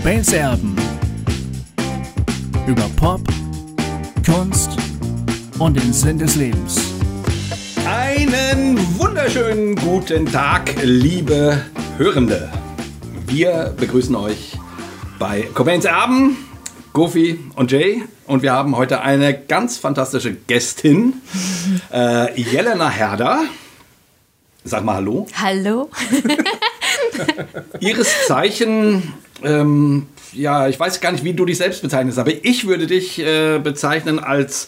Cobains Erben. Über Pop, Kunst und den Sinn des Lebens. Einen wunderschönen guten Tag, liebe Hörende. Wir begrüßen euch bei Cobains Erben, Goofy und Jay. Und wir haben heute eine ganz fantastische Gästin, Jelena Herder. Sag mal Hallo. Hallo. Ihres Zeichen, ich weiß gar nicht, wie du dich selbst bezeichnest, aber ich würde dich bezeichnen als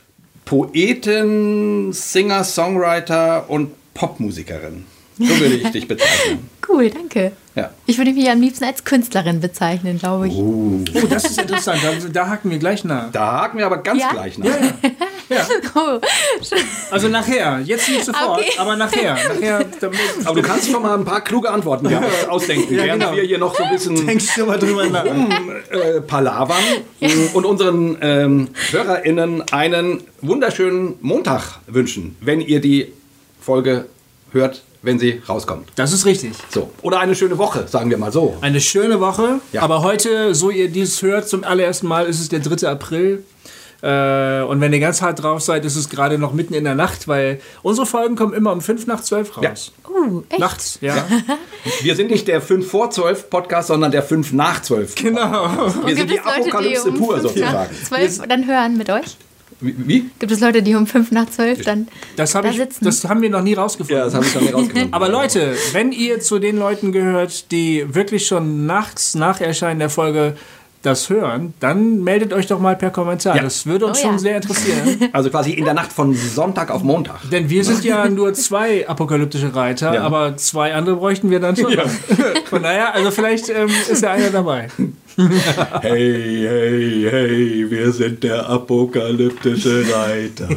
Poetin, Singer, Songwriter und Popmusikerin. So würde ich dich bezeichnen. Cool, danke. Ja. Ich würde mich am liebsten als Künstlerin bezeichnen, glaube ich. Oh, das ist interessant. Da haken wir gleich nach. Da haken wir aber ganz gleich nach. Ja. Oh. Also nachher. Jetzt nicht sofort, Okay. aber nachher. Aber du kannst schon mal ein paar kluge Antworten ausdenken, während wir hier noch so ein bisschen Denkst du mal drüber nach. palavern und unseren HörerInnen einen wunderschönen Montag wünschen, wenn ihr die Folge hört, wenn sie rauskommt. Das ist richtig. So. Oder eine schöne Woche, sagen wir mal so. Eine schöne Woche. Ja. Aber heute, so ihr dies hört, zum allerersten Mal ist es der 3. April. Und wenn ihr ganz hart drauf seid, ist es gerade noch mitten in der Nacht, weil unsere Folgen kommen immer um 5 nach 12 raus. Echt? Nachts, ja. Wir sind nicht der 5 vor 12 Podcast, sondern der 5 nach 12. Genau. Wir sind die Apokalypse pur sozusagen. 12 dann hören mit euch? Wie? Gibt es Leute, die um 5 nach 12 dann Das da sitzen? Das haben wir noch nie rausgefunden. Ja, das habe ich schon nicht rausgefunden. Aber Leute, wenn ihr zu den Leuten gehört, die wirklich schon nachts nach Erscheinen der Folge das hören, dann meldet euch doch mal per Kommentar. Ja. Das würde uns Oh schon ja. sehr interessieren. Also quasi in der Nacht von Sonntag auf Montag. Denn wir sind ja nur 2 apokalyptische Reiter, Ja. aber 2 andere bräuchten wir dann schon. Ja. Von daher, also vielleicht ist ja einer dabei. Hey, hey, hey, wir sind der apokalyptische Reiter.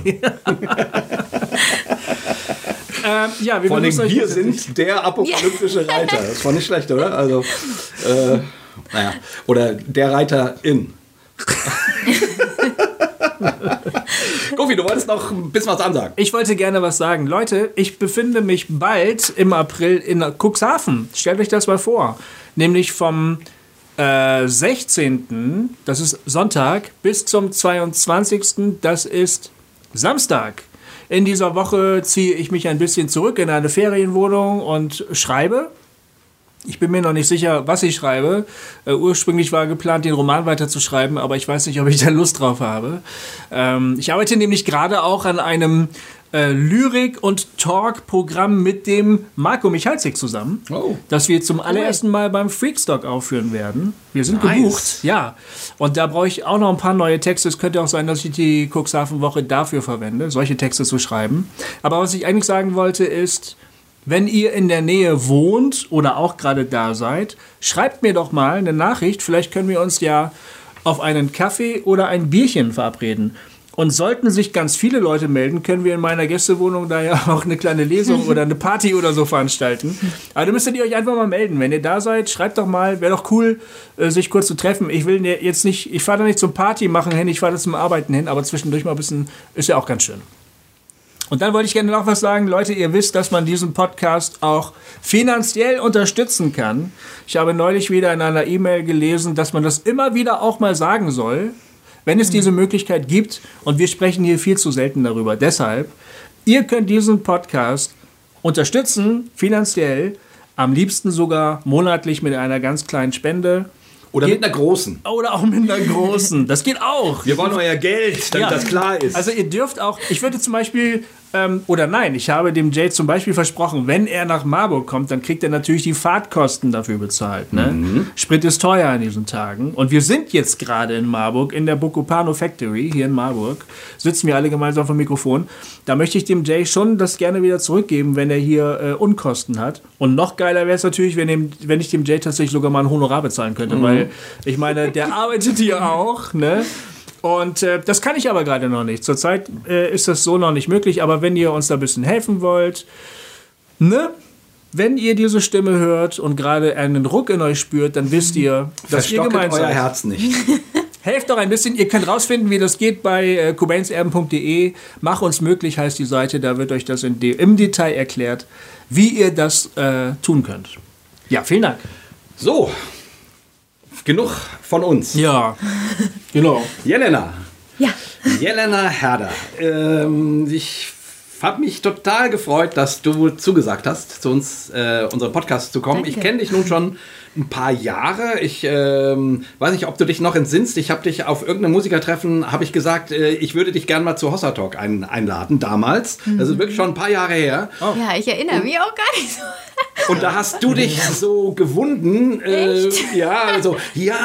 Ja, wir Vor allem begrüßen euch wir jetzt- sind der apokalyptische Reiter. Das war nicht schlecht, oder? Also, oder der Reiterin. Goofy, du wolltest noch ein bisschen was ansagen. Ich wollte gerne was sagen. Leute, ich befinde mich bald im April in Cuxhaven. Stellt euch das mal vor. Nämlich vom 16., das ist Sonntag, bis zum 22., das ist Samstag. In dieser Woche ziehe ich mich ein bisschen zurück in eine Ferienwohnung und schreibe. Ich bin mir noch nicht sicher, was ich schreibe. Ursprünglich war geplant, den Roman weiterzuschreiben, aber ich weiß nicht, ob ich da Lust drauf habe. Ich arbeite nämlich gerade auch an einem Lyrik- und Talk-Programm mit dem Marco Michalzik zusammen, Oh. das wir zum allerersten Mal beim Freakstock aufführen werden. Wir sind Nice. gebucht, ja. Und da brauche ich auch noch ein paar neue Texte. Es könnte auch sein, dass ich die Cuxhaven-Woche dafür verwende, solche Texte zu schreiben. Aber was ich eigentlich sagen wollte ist, wenn ihr in der Nähe wohnt oder auch gerade da seid, schreibt mir doch mal eine Nachricht. Vielleicht können wir uns ja auf einen Kaffee oder ein Bierchen verabreden. Und sollten sich ganz viele Leute melden, können wir in meiner Gästewohnung da ja auch eine kleine Lesung oder eine Party oder so veranstalten. Aber da müsstet ihr euch einfach mal melden. Wenn ihr da seid, schreibt doch mal. Wäre doch cool, sich kurz zu treffen. Ich will jetzt nicht, ich fahre da nicht zum Party machen hin, ich fahre da zum Arbeiten hin, aber zwischendurch mal ein bisschen, ist ja auch ganz schön. Und dann wollte ich gerne noch was sagen. Leute, ihr wisst, dass man diesen Podcast auch finanziell unterstützen kann. Ich habe neulich wieder in einer E-Mail gelesen, dass man das immer wieder auch mal sagen soll, wenn es diese Möglichkeit gibt. Und wir sprechen hier viel zu selten darüber. Deshalb, ihr könnt diesen Podcast unterstützen, finanziell, am liebsten sogar monatlich mit einer ganz kleinen Spende. Oder mit einer großen. Oder auch mit einer großen. Das geht auch. Wir wollen euer Geld, damit das klar ist. Also ihr dürft auch, ich würde zum Beispiel, ich habe dem Jay zum Beispiel versprochen, wenn er nach Marburg kommt, dann kriegt er natürlich die Fahrtkosten dafür bezahlt. Ne? Sprit ist teuer in diesen Tagen. Und wir sind jetzt gerade in Marburg, in der Bocopano Factory, hier in Marburg, sitzen wir alle gemeinsam vom Mikrofon. Da möchte ich dem Jay schon das gerne wieder zurückgeben, wenn er hier Unkosten hat. Und noch geiler wäre es natürlich, wenn ich dem Jay tatsächlich sogar mal ein Honorar bezahlen könnte, weil ich meine, der arbeitet hier auch, ne? Und das kann ich aber gerade noch nicht. Zurzeit ist das so noch nicht möglich, aber wenn ihr uns da ein bisschen helfen wollt, ne? Wenn ihr diese Stimme hört und gerade einen Ruck in euch spürt, dann wisst ihr, dass ihr Verstocket gemeint euer seid. Herz nicht. Helft doch ein bisschen. Ihr könnt rausfinden, wie das geht bei cobainserben.de. Mach uns möglich heißt die Seite. Da wird euch das im Detail erklärt, wie ihr das tun könnt. Ja, vielen Dank. So, genug von uns. Ja, genau. Jelena. Ja. Jelena Herder. Ich habe mich total gefreut, dass du zugesagt hast, zu uns unseren Podcast zu kommen. Danke. Ich kenne dich nun schon ein paar Jahre. Ich weiß nicht, ob du dich noch entsinnst. Ich habe dich auf irgendeinem Musikertreffen, habe ich gesagt, ich würde dich gerne mal zu Hossa Talk einladen damals. Das ist wirklich schon ein paar Jahre her. Ja, ich erinnere mich auch gar nicht so. Und da hast du dich so gewunden. Ja, so,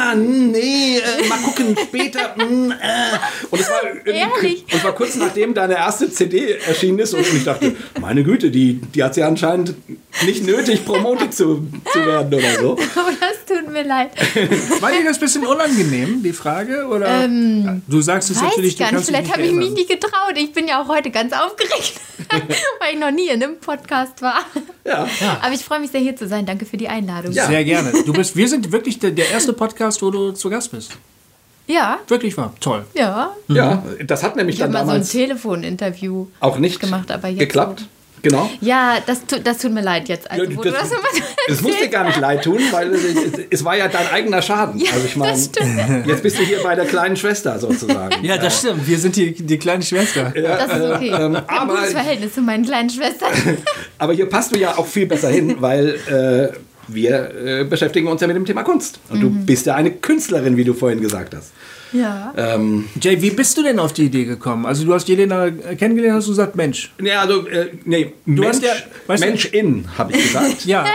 mal gucken, später. Und es war Ehrlich? und es war kurz nachdem deine erste CD erschienen ist. Und ich dachte, meine Güte, die hat sie anscheinend nicht nötig, promotet zu werden oder so. Aber das tut mir leid. War dir das ein bisschen unangenehm, die Frage? Oder? Du sagst es Weiß natürlich, ich gar nicht. Vielleicht habe ich mich nicht nie getraut. Ich bin ja auch heute ganz aufgeregt, weil ich noch nie in einem Podcast war. Ja. Aber ich freue mich sehr, hier zu sein. Danke für die Einladung. Ja. Sehr gerne. Wir sind wirklich der erste Podcast, wo du zu Gast bist. Ja. Wirklich wahr. Toll. Ja. Ja, das hat nämlich Ich habe dann mal so ein damals Telefoninterview auch nicht gemacht, aber jetzt geklappt. so. Genau. Ja, das tut mir leid jetzt. Also, wo du Das, das immer so es muss dir gar nicht leid tun, weil es war ja dein eigener Schaden. Ja, also ich meine, das stimmt. jetzt bist du hier bei der kleinen Schwester sozusagen. Ja, das stimmt. Wir sind die kleine Schwester. Das ist okay. Ich habe ein aber- gutes Verhältnis zu meinen kleinen Schwestern. Aber hier passt du ja auch viel besser hin, weil wir beschäftigen uns ja mit dem Thema Kunst. Und du bist ja eine Künstlerin, wie du vorhin gesagt hast. Ja. Jay, wie bist du denn auf die Idee gekommen? Also du hast Jelena kennengelernt, hast du gesagt, Mensch. Ja, also, Mensch, hast ja- weißt du- Mensch in, habe ich gesagt. Ja,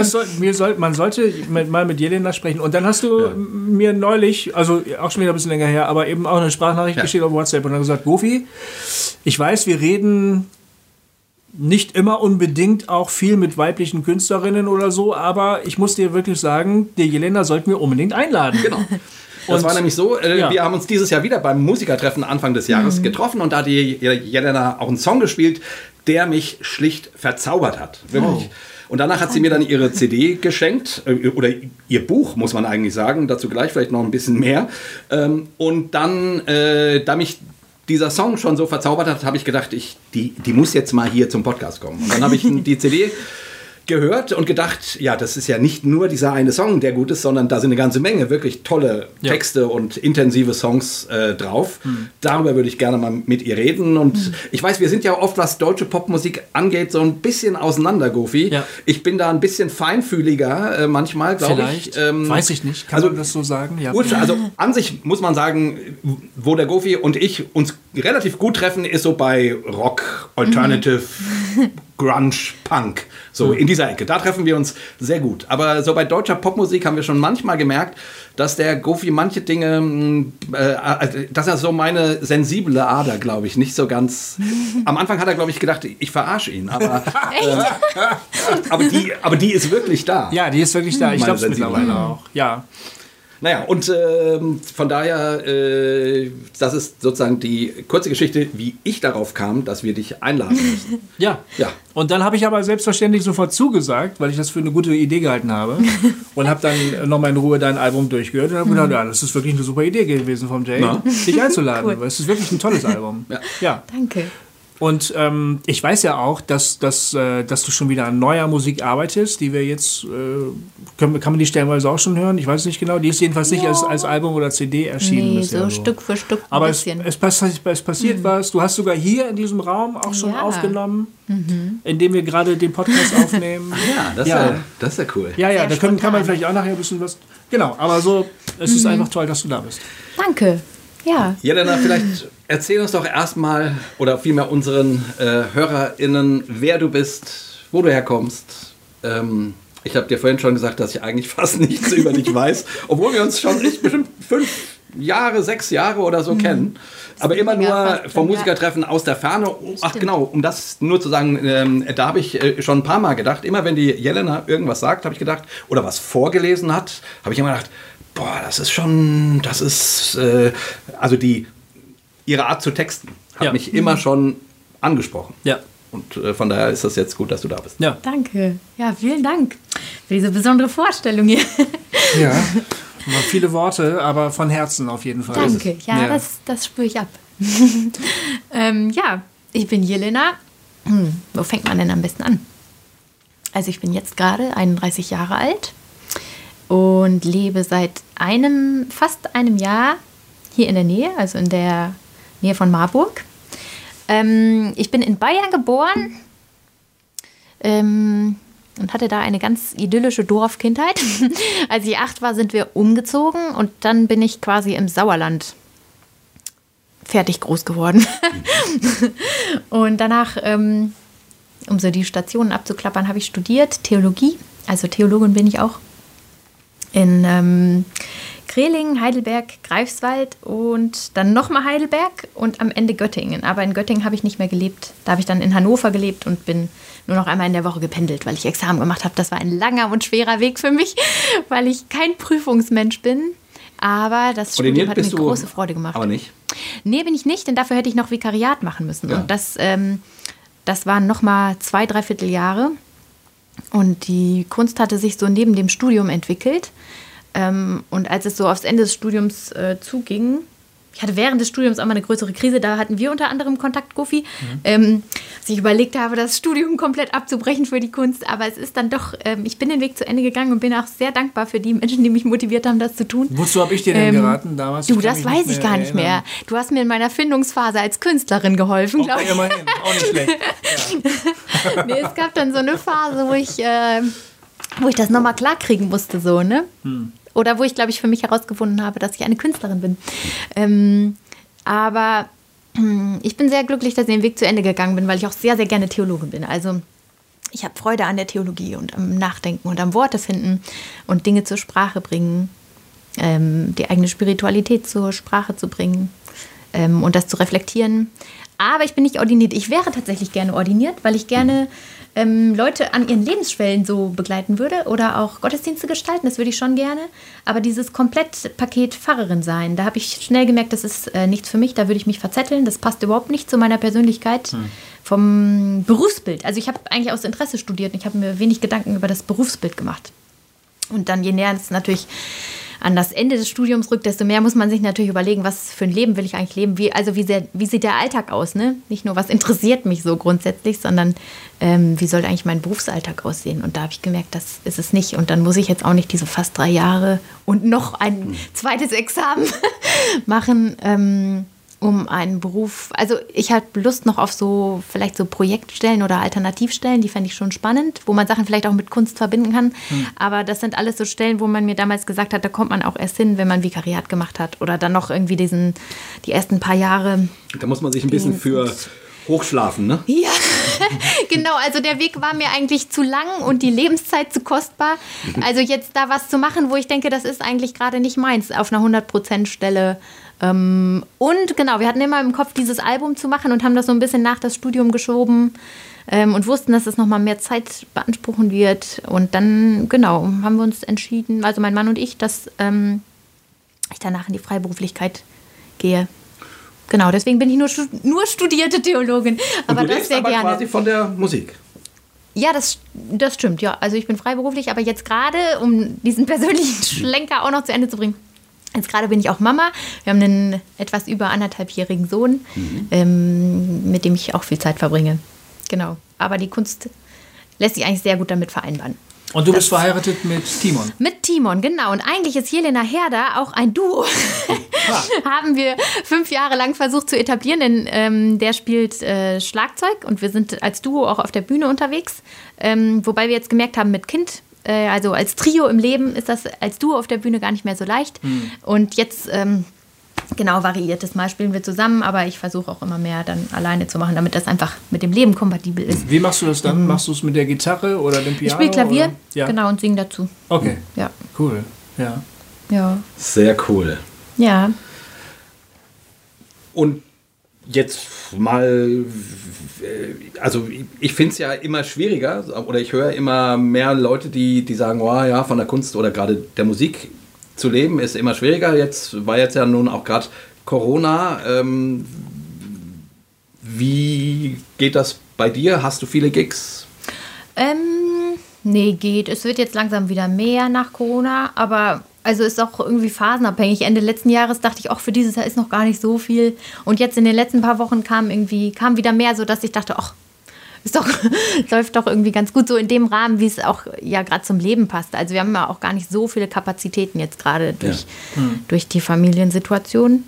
man sollte mal mit Jelena sprechen. Und dann hast du mir neulich, also auch schon wieder ein bisschen länger her, aber eben auch eine Sprachnachricht geschickt auf WhatsApp und dann gesagt, Gofi, ich weiß, wir reden nicht immer unbedingt auch viel mit weiblichen Künstlerinnen oder so, aber ich muss dir wirklich sagen, die Jelena sollten wir unbedingt einladen. Genau. Das Und- war nämlich so, ja. wir haben uns dieses Jahr wieder beim Musikertreffen Anfang des Jahres getroffen und da hat die Jelena auch einen Song gespielt, der mich schlicht verzaubert hat. Wirklich. Und danach hat sie mir dann ihre CD geschenkt, oder ihr Buch, muss man eigentlich sagen, dazu gleich vielleicht noch ein bisschen mehr. Und dann, da mich dieser Song schon so verzaubert hat, habe ich gedacht, die muss jetzt mal hier zum Podcast kommen. Und dann habe ich die CD gehört und gedacht, ja, das ist ja nicht nur dieser eine Song, der gut ist, sondern da sind eine ganze Menge wirklich tolle Texte und intensive Songs drauf. Darüber würde ich gerne mal mit ihr reden. Und ich weiß, wir sind ja oft, was deutsche Popmusik angeht, so ein bisschen auseinander, Gofi. Ja. Ich bin da ein bisschen feinfühliger manchmal, glaube ich. Vielleicht, weiß ich nicht. Kann man das so sagen? Ja. Gut, also an sich muss man sagen, wo der Gofi und ich uns relativ gut treffen, ist so bei Rock, Alternative, Grunge, Punk. So in dieser Ecke. Da treffen wir uns sehr gut. Aber so bei deutscher Popmusik haben wir schon manchmal gemerkt, dass der Gofi manche Dinge, das ist so meine sensible Ader, glaube ich, nicht so ganz. Am Anfang hat er, glaube ich, gedacht, ich verarsche ihn. Aber, aber die ist wirklich da. Ja, die ist wirklich da. Ich Meine glaube es mittlerweile auch. Ja. Naja, und von daher, das ist sozusagen die kurze Geschichte, wie ich darauf kam, dass wir dich einladen müssen. Ja. Ja. Und dann habe ich aber selbstverständlich sofort zugesagt, weil ich das für eine gute Idee gehalten habe. Und habe dann nochmal in Ruhe dein Album durchgehört und habe gedacht, ja, das ist wirklich eine super Idee gewesen vom Jay, dich einzuladen. Cool. Weil es ist wirklich ein tolles Album. Ja. Danke. Und ich weiß ja auch, dass du schon wieder an neuer Musik arbeitest, die wir jetzt, kann man die stellenweise auch schon hören? Ich weiß nicht genau. Die ist jedenfalls nicht als Album oder CD erschienen. Nee, bisher so Stück für Stück ein Aber es bisschen. passiert was. Du hast sogar hier in diesem Raum auch schon Ja. aufgenommen, in dem wir gerade den Podcast aufnehmen. Ja, das ist ja cool. Ja, Sehr da kann man spontan. vielleicht auch nachher ein bisschen was... Genau, aber so, es ist einfach toll, dass du da bist. Danke. Ja. Jelena, vielleicht erzähl uns doch erstmal oder vielmehr unseren HörerInnen, wer du bist, wo du herkommst. Ich habe dir vorhin schon gesagt, dass ich eigentlich fast nichts über dich weiß, obwohl wir uns schon bestimmt 6 Jahre oder so kennen. Aber immer länger nur fast vom schon, Musikertreffen aus der Ferne. Ach Stimmt. genau, um das nur zu sagen, da habe ich schon ein paar Mal gedacht, immer wenn die Jelena irgendwas sagt, habe ich gedacht, oder was vorgelesen hat, habe ich immer gedacht, boah, also ihre Art zu texten hat mich immer schon angesprochen. Ja. Und von daher ist das jetzt gut, dass du da bist. Ja. Danke. Ja, vielen Dank für diese besondere Vorstellung hier. Ja. War viele Worte, aber von Herzen auf jeden Fall. Danke. Ja, Ja. das spüre ich ab. Ja, ich bin Jelena. Wo fängt man denn am besten an? Also ich bin jetzt gerade 31 Jahre alt. und lebe seit fast einem Jahr hier in der Nähe, also in der Nähe von Marburg. Ich bin in Bayern geboren und hatte da eine ganz idyllische Dorfkindheit. Als ich 8 war, sind wir umgezogen und dann bin ich quasi im Sauerland fertig groß geworden. Und danach, um so die Stationen abzuklappern, habe ich studiert Theologie. Also Theologin bin ich auch. In Kreling, Heidelberg, Greifswald und dann nochmal Heidelberg und am Ende Göttingen. Aber in Göttingen habe ich nicht mehr gelebt. Da habe ich dann in Hannover gelebt und bin nur noch einmal in der Woche gependelt, weil ich Examen gemacht habe. Das war ein langer und schwerer Weg für mich, weil ich kein Prüfungsmensch bin. Aber das Studium hat mir große Freude gemacht. Aber nicht? Nee, bin ich nicht, denn dafür hätte ich noch Vikariat machen müssen. Ja. Und das waren nochmal 2-3 Jahre. Und die Kunst hatte sich so neben dem Studium entwickelt. Und als es so aufs Ende des Studiums zuging, ich hatte während des Studiums auch mal eine größere Krise, da hatten wir unter anderem Kontakt, Gofi, dass ich überlegt habe, das Studium komplett abzubrechen für die Kunst. Aber es ist dann doch, ich bin den Weg zu Ende gegangen und bin auch sehr dankbar für die Menschen, die mich motiviert haben, das zu tun. Wozu habe ich dir denn geraten damals? Du, das weiß ich gar nicht mehr. Du hast mir in meiner Findungsphase als Künstlerin geholfen, glaube ich. Immerhin, auch nicht schlecht. Ja. Nee, es gab dann so eine Phase, wo ich das nochmal klarkriegen musste, so, ne? Oder wo ich, glaube ich, für mich herausgefunden habe, dass ich eine Künstlerin bin. Aber ich bin sehr glücklich, dass ich den Weg zu Ende gegangen bin, weil ich auch sehr, sehr gerne Theologin bin. Also ich habe Freude an der Theologie und am Nachdenken und am Worte finden und Dinge zur Sprache bringen, die eigene Spiritualität zur Sprache zu bringen und das zu reflektieren. Aber ich bin nicht ordiniert. Ich wäre tatsächlich gerne ordiniert, weil ich gerne Leute an ihren Lebensschwellen so begleiten würde oder auch Gottesdienste gestalten, das würde ich schon gerne. Aber dieses Komplettpaket Pfarrerin sein, da habe ich schnell gemerkt, das ist nichts für mich, da würde ich mich verzetteln, das passt überhaupt nicht zu meiner Persönlichkeit vom Berufsbild. Also ich habe eigentlich aus Interesse studiert und ich habe mir wenig Gedanken über das Berufsbild gemacht. Und dann, je näher es natürlich an das Ende des Studiums rückt, desto mehr muss man sich natürlich überlegen, was für ein Leben will ich eigentlich leben, wie sieht der Alltag aus, ne? Nicht nur, was interessiert mich so grundsätzlich, sondern wie soll eigentlich mein Berufsalltag aussehen? Und da habe ich gemerkt, das ist es nicht. Und dann muss ich jetzt auch nicht diese fast 3 Jahre und noch ein zweites Examen machen, um einen Beruf, also ich habe Lust noch auf vielleicht so Projektstellen oder Alternativstellen, die fände ich schon spannend, wo man Sachen vielleicht auch mit Kunst verbinden kann. Aber das sind alles so Stellen, wo man mir damals gesagt hat, da kommt man auch erst hin, wenn man Vikariat gemacht hat oder dann noch irgendwie die ersten paar Jahre. Da muss man sich ein bisschen für hochschlafen, ne? Ja, genau, also der Weg war mir eigentlich zu lang und die Lebenszeit zu kostbar. Also jetzt da was zu machen, wo ich denke, das ist eigentlich gerade nicht meins, auf einer 100% Stelle. Und genau, wir hatten immer im Kopf, dieses Album zu machen und haben das so ein bisschen nach das Studium geschoben und wussten, dass es nochmal mehr Zeit beanspruchen wird. Und dann, genau, haben wir uns entschieden, also mein Mann und ich, dass ich danach in die Freiberuflichkeit gehe. Genau, deswegen bin ich nur studierte Theologin. Aber und du das sehr aber gerne. Quasi von der Musik. Ja, das stimmt, ja. Also ich bin freiberuflich, aber jetzt gerade, um diesen persönlichen Schlenker auch noch zu Ende zu bringen, jetzt gerade bin ich auch Mama. Wir haben einen etwas über 1,5-jährigen Sohn, mit dem ich auch viel Zeit verbringe. Genau. Aber die Kunst lässt sich eigentlich sehr gut damit vereinbaren. Und du bist verheiratet mit Timon? Mit Timon, genau. Und eigentlich ist Jelena Herder auch ein Duo. Haben wir 5 Jahre lang versucht zu etablieren, denn der spielt Schlagzeug und wir sind als Duo auch auf der Bühne unterwegs. Wobei wir jetzt gemerkt haben, mit Kind, also als Trio im Leben, ist das als Duo auf der Bühne gar nicht mehr so leicht. Und jetzt, genau, variiert es. Mal spielen wir zusammen, aber ich versuche auch immer mehr dann alleine zu machen, damit das einfach mit dem Leben kompatibel ist. Wie machst du das dann? Machst du es mit der Gitarre oder dem Piano? Ich spiele Klavier, oder? Ja. genau, und singe dazu. Okay, ja. Cool, ja. Ja. Sehr cool. Ja. Und jetzt mal, also ich finde es ja immer schwieriger, oder ich höre immer mehr Leute, die sagen, oh ja, von der Kunst oder gerade der Musik zu leben ist immer schwieriger. Jetzt war ja nun auch gerade Corona. Wie geht das bei dir? Hast du viele Gigs? Nee, geht. Es wird jetzt langsam wieder mehr nach Corona, aber also ist auch irgendwie phasenabhängig. Ende letzten Jahres dachte ich, auch für dieses Jahr ist noch gar nicht so viel. Und jetzt in den letzten paar Wochen kam wieder mehr, sodass ich dachte, ach, läuft doch irgendwie ganz gut, so in dem Rahmen, wie es auch ja gerade zum Leben passt. Also wir haben ja auch gar nicht so viele Kapazitäten jetzt gerade durch die Familiensituation.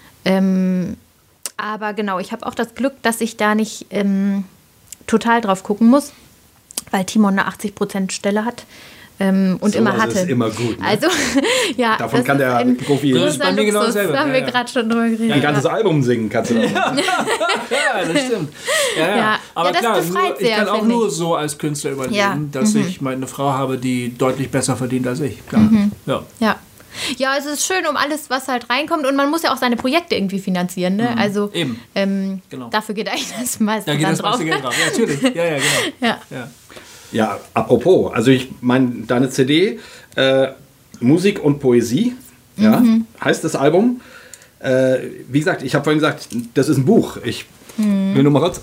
Aber genau, ich habe auch das Glück, dass ich da nicht total drauf gucken muss, weil Timon eine 80% Stelle hat. Und so immer hatte. Ist immer gut. Ne? Also, ja. Davon kann der Profi Das ist bei mir genau dasselbe. Da haben wir gerade schon drüber geredet. ein ganzes Album singen kannst du. Ja, das stimmt. Ja. Aber das klar, befreit ich sehr, kann auch finde nur ich. so als Künstler überleben, Ja. dass ich eine Frau habe, die deutlich besser verdient als ich. Klar. Ja. Ja. Ja, es ist schön um alles, was halt reinkommt. Und man muss ja auch seine Projekte irgendwie finanzieren. Ne? Also Eben. Genau. dafür geht eigentlich das meiste Da geht dann das drauf. meiste Geld drauf. Ja, natürlich. Ja, genau. Ja. Ja. Ja, apropos, also ich meine, deine CD, Musik und Poesie, ja, heißt das Album. Wie gesagt, ich habe vorhin gesagt, das ist ein Buch. Ich will nur mal kurz.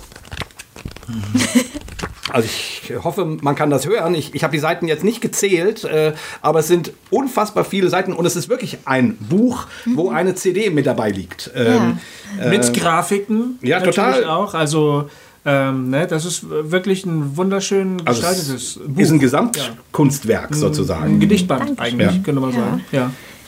Also ich hoffe, man kann das hören. Ich habe die Seiten jetzt nicht gezählt, aber es sind unfassbar viele Seiten und es ist wirklich ein Buch, wo eine CD mit dabei liegt. Mit Grafiken. Ja, natürlich total. auch. Also, das ist wirklich ein wunderschön gestaltetes Buch. Ist ein Gesamtkunstwerk sozusagen. Ein Gedichtband Dankeschön. eigentlich, könnte man sagen. Ja.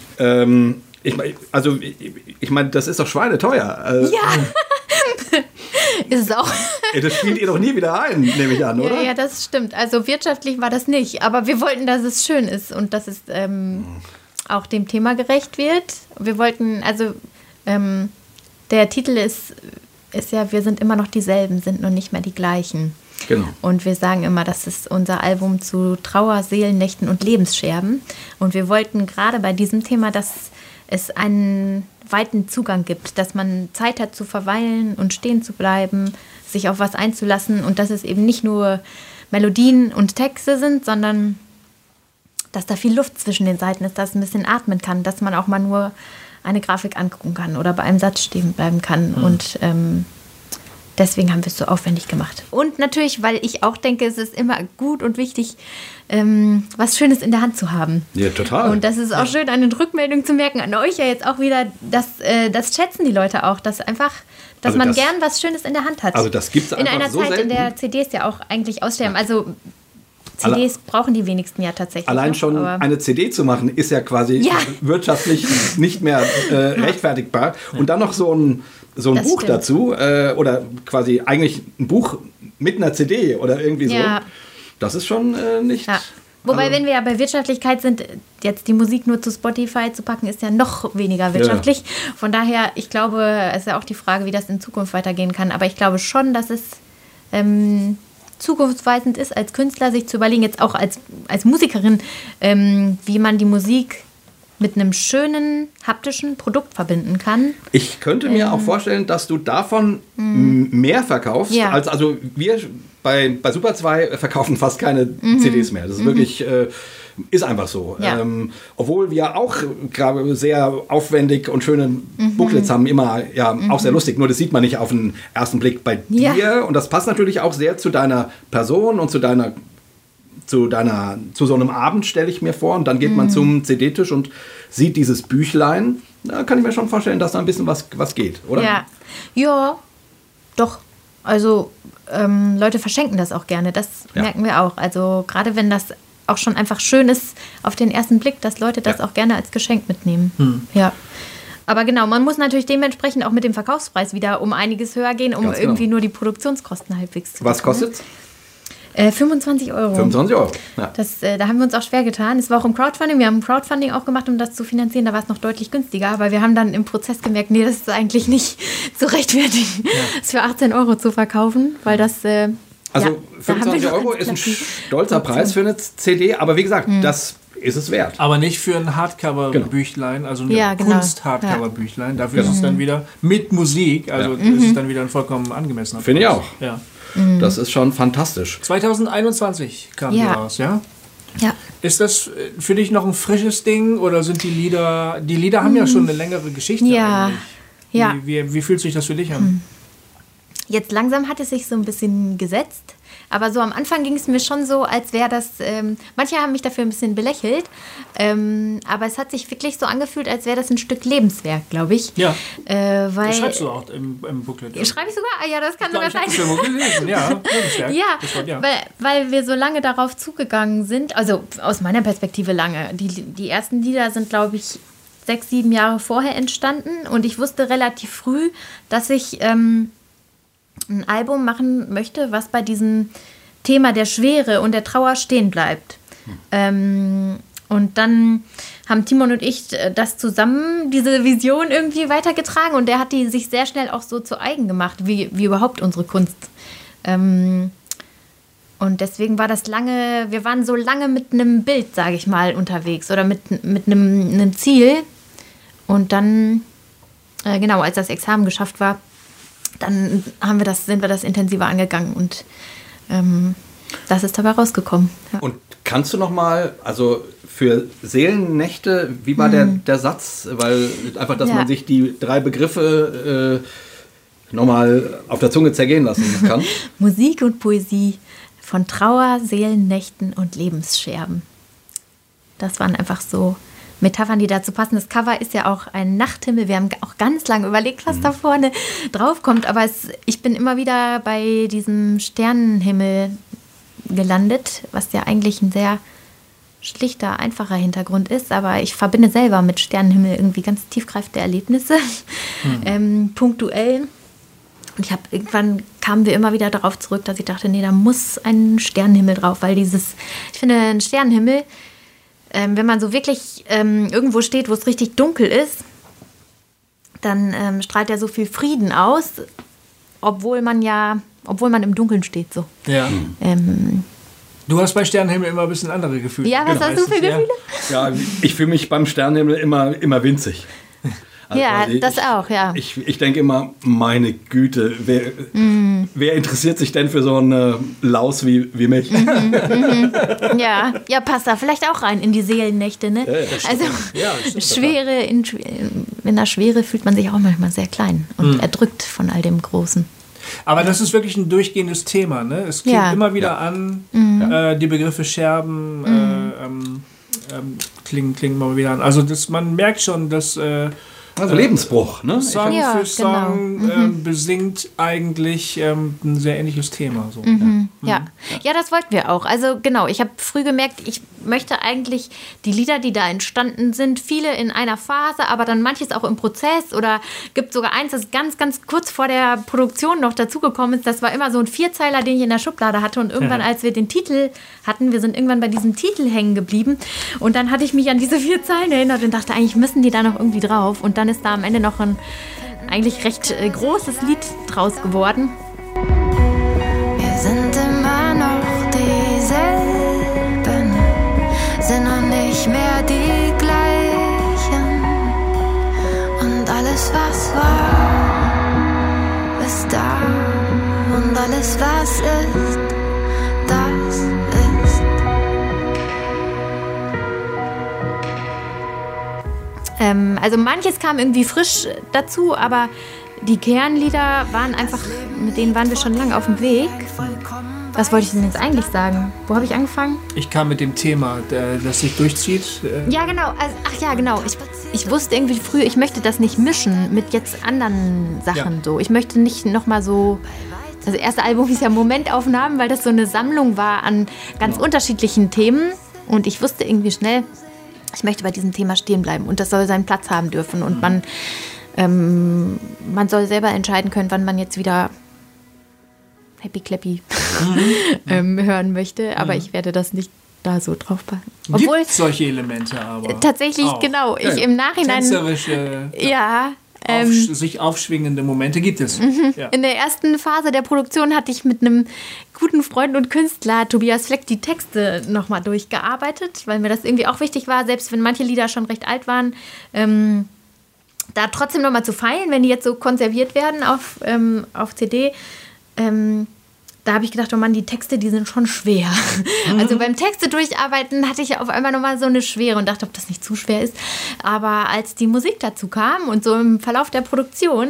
Ich meine, das ist doch schweineteuer. Ja. Ist es auch. Das spielt ihr doch nie wieder ein, nehme ich an, oder? Ja, das stimmt. Also wirtschaftlich war das nicht. Aber wir wollten, dass es schön ist und dass es auch dem Thema gerecht wird. Wir wollten, also der Titel ist ja, wir sind immer noch dieselben, sind nur nicht mehr die gleichen. Genau. Und wir sagen immer, das ist unser Album zu Trauer, Seelennächten und Lebensscherben. Und wir wollten gerade bei diesem Thema, dass es einen weiten Zugang gibt, dass man Zeit hat zu verweilen und stehen zu bleiben, sich auf was einzulassen und dass es eben nicht nur Melodien und Texte sind, sondern dass da viel Luft zwischen den Seiten ist, dass es ein bisschen atmen kann, dass man auch mal nur eine Grafik angucken kann oder bei einem Satz stehen bleiben kann. Und deswegen haben wir es so aufwendig gemacht. Und natürlich, weil ich auch denke, es ist immer gut und wichtig, was Schönes in der Hand zu haben. Ja, total. Und das ist auch schön, an den Rückmeldungen zu merken, an euch ja jetzt auch wieder, das schätzen die Leute auch, dass einfach, dass Also man das- gern was Schönes in der Hand hat. Also das gibt's in einfach einer so Zeit, selten. in der CDs ja auch eigentlich aussterben. Also CDs brauchen die wenigsten ja tatsächlich. Allein noch, schon aber- eine CD zu machen, ist ja quasi Ja. wirtschaftlich nicht mehr rechtfertigbar. Und dann noch so ein Das Buch stimmt. dazu, oder quasi eigentlich ein Buch mit einer CD oder irgendwie so. Ja. Das ist schon nicht... Ja. Wobei, also- wenn wir ja bei Wirtschaftlichkeit sind, jetzt die Musik nur zu Spotify zu packen, ist ja noch weniger wirtschaftlich. Von daher, ich glaube, es ist ja auch die Frage, wie das in Zukunft weitergehen kann. Aber ich glaube schon, dass es zukunftsweisend ist, als Künstler sich zu überlegen, jetzt auch als Musikerin, wie man die Musik mit einem schönen haptischen Produkt verbinden kann. Ich könnte mir auch vorstellen, dass du davon mehr verkaufst. Ja. Also wir bei Super 2 verkaufen fast keine CDs mehr. Das ist wirklich... Ist einfach so. Ja. Obwohl wir auch gerade sehr aufwendig und schöne Booklets haben, immer auch sehr lustig. Nur das sieht man nicht auf den ersten Blick bei Ja. dir. Und das passt natürlich auch sehr zu deiner Person und zu so einem Abend, stelle ich mir vor. Und dann geht man zum CD-Tisch und sieht dieses Büchlein. Da kann ich mir schon vorstellen, dass da ein bisschen was geht, oder? Ja, doch. Also Leute verschenken das auch gerne. Das merken wir auch. Also gerade wenn das auch schon einfach schön ist auf den ersten Blick, dass Leute das auch gerne als Geschenk mitnehmen. Ja. Aber genau, man muss natürlich dementsprechend auch mit dem Verkaufspreis wieder um einiges höher gehen, um Ganz genau. irgendwie nur die Produktionskosten halbwegs zu Was decken, ne? kostet's? 25 €. 25 €. Ja. Da haben wir uns auch schwer getan. Es war auch im Crowdfunding. Wir haben ein Crowdfunding auch gemacht, um das zu finanzieren. Da war es noch deutlich günstiger. Aber wir haben dann im Prozess gemerkt, nee, das ist eigentlich nicht zu rechtfertigen, es für 18 € zu verkaufen, weil das... Also da haben 25 wir noch € ganz ist ein knapp die stolzer Preis für eine CD, aber wie gesagt, Mhm. das ist es wert. Aber nicht für ein Hardcover-Büchlein, also ein Ja, genau. Kunst-Hardcover-Büchlein. Dafür ist es dann wieder mit Musik, also ist es dann wieder ein vollkommen angemessener Finde ich Preis. auch. Ja. Das ist schon fantastisch. 2021 kam die Ja. raus, ja? Ja. Ist das für dich noch ein frisches Ding oder sind die Lieder haben ja schon eine längere Geschichte Ja. Mhm. eigentlich. Ja. Wie fühlt sich das für dich an? Jetzt langsam hat es sich so ein bisschen gesetzt. Aber so am Anfang ging es mir schon so, als wäre das, manche haben mich dafür ein bisschen belächelt, aber es hat sich wirklich so angefühlt, als wäre das ein Stück Lebenswerk, glaube ich. Ja, weil, das schreibst du auch im Booklet. Ja. Schreibe ich sogar? Ah, ja, das kann sogar Ich habe sein. das irgendwo gelesen, ja. Lebenswerk. Ja, weil wir so lange darauf zugegangen sind, also aus meiner Perspektive lange. Die ersten Lieder sind, glaube ich, 6, 7 Jahre vorher entstanden und ich wusste relativ früh, dass ich ein Album machen möchte, was bei diesem Thema der Schwere und der Trauer stehen bleibt. Und dann haben Timon und ich das zusammen, diese Vision irgendwie weitergetragen und der hat die sich sehr schnell auch so zu eigen gemacht, wie überhaupt unsere Kunst. Und deswegen war das lange, wir waren so lange mit einem Bild, sage ich mal, unterwegs oder mit einem Ziel. Und dann, genau, als das Examen geschafft war, dann sind wir das intensiver angegangen und das ist dabei rausgekommen. Ja. Und kannst du noch mal, also für Seelennächte, wie war der Satz? Weil einfach, dass man sich die 3 Begriffe noch mal auf der Zunge zergehen lassen kann. Musik und Poesie von Trauer, Seelennächten und Lebensscherben. Das waren einfach so Metaphern, die dazu passen. Das Cover ist ja auch ein Nachthimmel. Wir haben auch ganz lange überlegt, was da vorne drauf kommt. Aber ich bin immer wieder bei diesem Sternenhimmel gelandet, was ja eigentlich ein sehr schlichter, einfacher Hintergrund ist. Aber ich verbinde selber mit Sternenhimmel irgendwie ganz tiefgreifende Erlebnisse, punktuell. Und irgendwann kamen wir immer wieder darauf zurück, dass ich dachte, nee, da muss ein Sternenhimmel drauf, weil ich finde, ein Sternenhimmel, wenn man so wirklich irgendwo steht, wo es richtig dunkel ist, dann strahlt er so viel Frieden aus, obwohl man im Dunkeln steht. So. Ja. Du hast bei Sternenhimmel immer ein bisschen andere Gefühle. Ja, was hast du für Gefühle? Ja, ich fühle mich beim Sternenhimmel immer winzig. Also ja, das auch, ja. Ich denke immer, meine Güte, wer interessiert sich denn für so eine Laus wie mich? Ja, passt da vielleicht auch rein in die Seelennächte, ne? Ja, also Schwere, in der Schwere fühlt man sich auch manchmal sehr klein und erdrückt von all dem Großen. Aber das ist wirklich ein durchgehendes Thema, ne? Es klingt immer wieder an, die Begriffe Scherben klingen immer wieder an. Also man merkt schon, dass also Lebensbruch, ne? Song für Song besingt eigentlich ein sehr ähnliches Thema. So. Ja, das wollten wir auch. Also genau, ich habe früh gemerkt, ich möchte eigentlich die Lieder, die da entstanden sind, viele in einer Phase, aber dann manches auch im Prozess oder gibt sogar eins, das ganz, ganz kurz vor der Produktion noch dazugekommen ist. Das war immer so ein 4-Zeiler, den ich in der Schublade hatte und irgendwann, als wir den Titel hatten, wir sind irgendwann bei diesem Titel hängen geblieben und dann hatte ich mich an diese 4 Zeilen erinnert und dachte, eigentlich müssen die da noch irgendwie drauf und dann ist da am Ende noch ein eigentlich recht großes Lied draus geworden. Wir sind immer noch dieselben, sind noch nicht mehr die gleichen. Und alles, was war, ist da. Und alles, was ist, das ist. Also manches kam irgendwie frisch dazu, aber die Kernlieder waren einfach, mit denen waren wir schon lange auf dem Weg. Was wollte ich denn jetzt eigentlich sagen? Wo habe ich angefangen? Ich kam mit dem Thema, das sich durchzieht. Ja, genau. Genau. Ich wusste irgendwie früh, ich möchte das nicht mischen mit jetzt anderen Sachen. So. Ich möchte nicht nochmal so... Das erste Album ist ja Momentaufnahmen, weil das so eine Sammlung war an ganz unterschiedlichen Themen. Und ich wusste irgendwie schnell, ich möchte bei diesem Thema stehen bleiben. Und das soll seinen Platz haben dürfen. Und man soll selber entscheiden können, wann man jetzt wieder Happy Clappy hören möchte. Aber ich werde das nicht da so drauf packen. Obwohl gibt solche Elemente aber. Tatsächlich, auch. Genau. Ich im Nachhinein... Tänzerische... sich aufschwingende Momente gibt es. Ja. In der ersten Phase der Produktion hatte ich mit einem guten Freund und Künstler, Tobias Fleck, die Texte nochmal durchgearbeitet, weil mir das irgendwie auch wichtig war, selbst wenn manche Lieder schon recht alt waren, da trotzdem nochmal zu feilen, wenn die jetzt so konserviert werden auf CD, da habe ich gedacht, oh Mann, die Texte, die sind schon schwer. Also beim Texte durcharbeiten hatte ich auf einmal nochmal so eine Schwere und dachte, ob das nicht zu schwer ist. Aber als die Musik dazu kam und so im Verlauf der Produktion,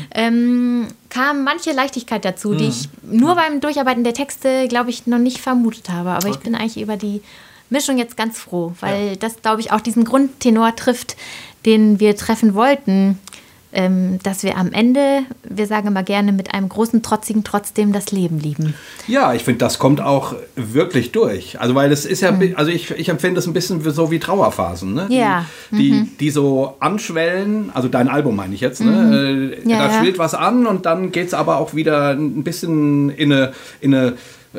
kam manche Leichtigkeit dazu, die ich nur beim Durcharbeiten der Texte, glaube ich, noch nicht vermutet habe. Aber ich bin eigentlich über die Mischung jetzt ganz froh, weil das, glaube ich, auch diesen Grundtenor trifft, den wir treffen wollten. Dass wir am Ende, wir sagen immer gerne, mit einem großen Trotzigen trotzdem das Leben lieben. Ja, ich finde, das kommt auch wirklich durch. Also, weil es ist ja, also ich empfinde es ein bisschen so wie Trauerphasen, ne? Ja. Die so anschwellen, also dein Album meine ich jetzt, ne? Da schwillt was an und dann geht es aber auch wieder ein bisschen in eine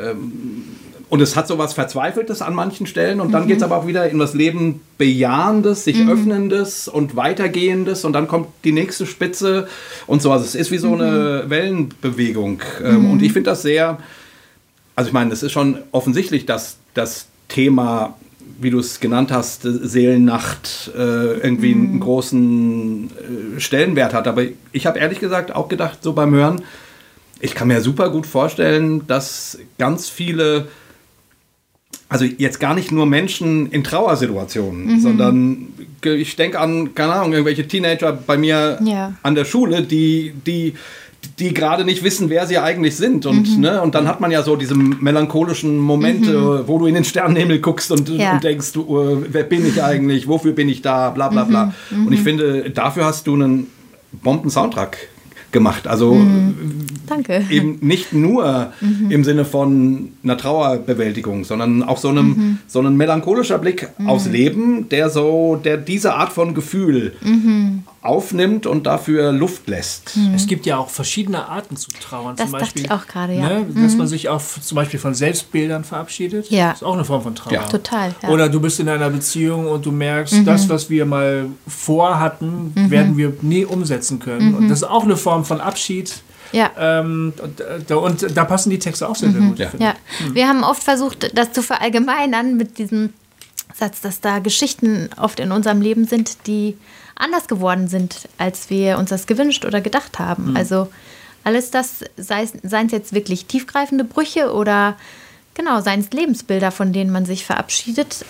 und es hat so was Verzweifeltes an manchen Stellen und dann geht es aber auch wieder in das Leben Bejahendes, sich Öffnendes und Weitergehendes und dann kommt die nächste Spitze und so. Also es ist wie so eine Wellenbewegung. Und ich finde das sehr, also ich meine, es ist schon offensichtlich, dass das Thema, wie du es genannt hast, Seelennacht irgendwie einen großen Stellenwert hat. Aber ich habe ehrlich gesagt auch gedacht, so beim Hören, ich kann mir super gut vorstellen, dass ganz viele, also jetzt gar nicht nur Menschen in Trauersituationen, sondern ich denke an, keine Ahnung, irgendwelche Teenager bei mir an der Schule, die gerade nicht wissen, wer sie eigentlich sind. Und, ne, und dann hat man ja so diese melancholischen Momente, wo du in den Sternenhimmel guckst und denkst, wer bin ich eigentlich, wofür bin ich da, bla bla bla. Und ich finde, dafür hast du einen Bomben-Soundtrack gemacht. Also Danke. Eben nicht nur im Sinne von einer Trauerbewältigung, sondern auch so ein melancholischer Blick aufs Leben, der diese Art von Gefühl aufnimmt und dafür Luft lässt. Es gibt ja auch verschiedene Arten zu trauern. Das zum Beispiel, dachte ich auch gerade, ja. Ne, dass man sich auch zum Beispiel von Selbstbildern verabschiedet. Ja. Das ist auch eine Form von Trauer. Ja. Total. Ja. Oder du bist in einer Beziehung und du merkst, das, was wir mal vorhatten, werden wir nie umsetzen können. Und das ist auch eine Form von Abschied. Ja. Und da passen die Texte auch sehr, sehr gut. Ja. Ja. Wir haben oft versucht, das zu verallgemeinern mit diesem Satz, dass da Geschichten oft in unserem Leben sind, die anders geworden sind, als wir uns das gewünscht oder gedacht haben. Also alles das, seien es jetzt wirklich tiefgreifende Brüche oder genau, seien es Lebensbilder, von denen man sich verabschiedet.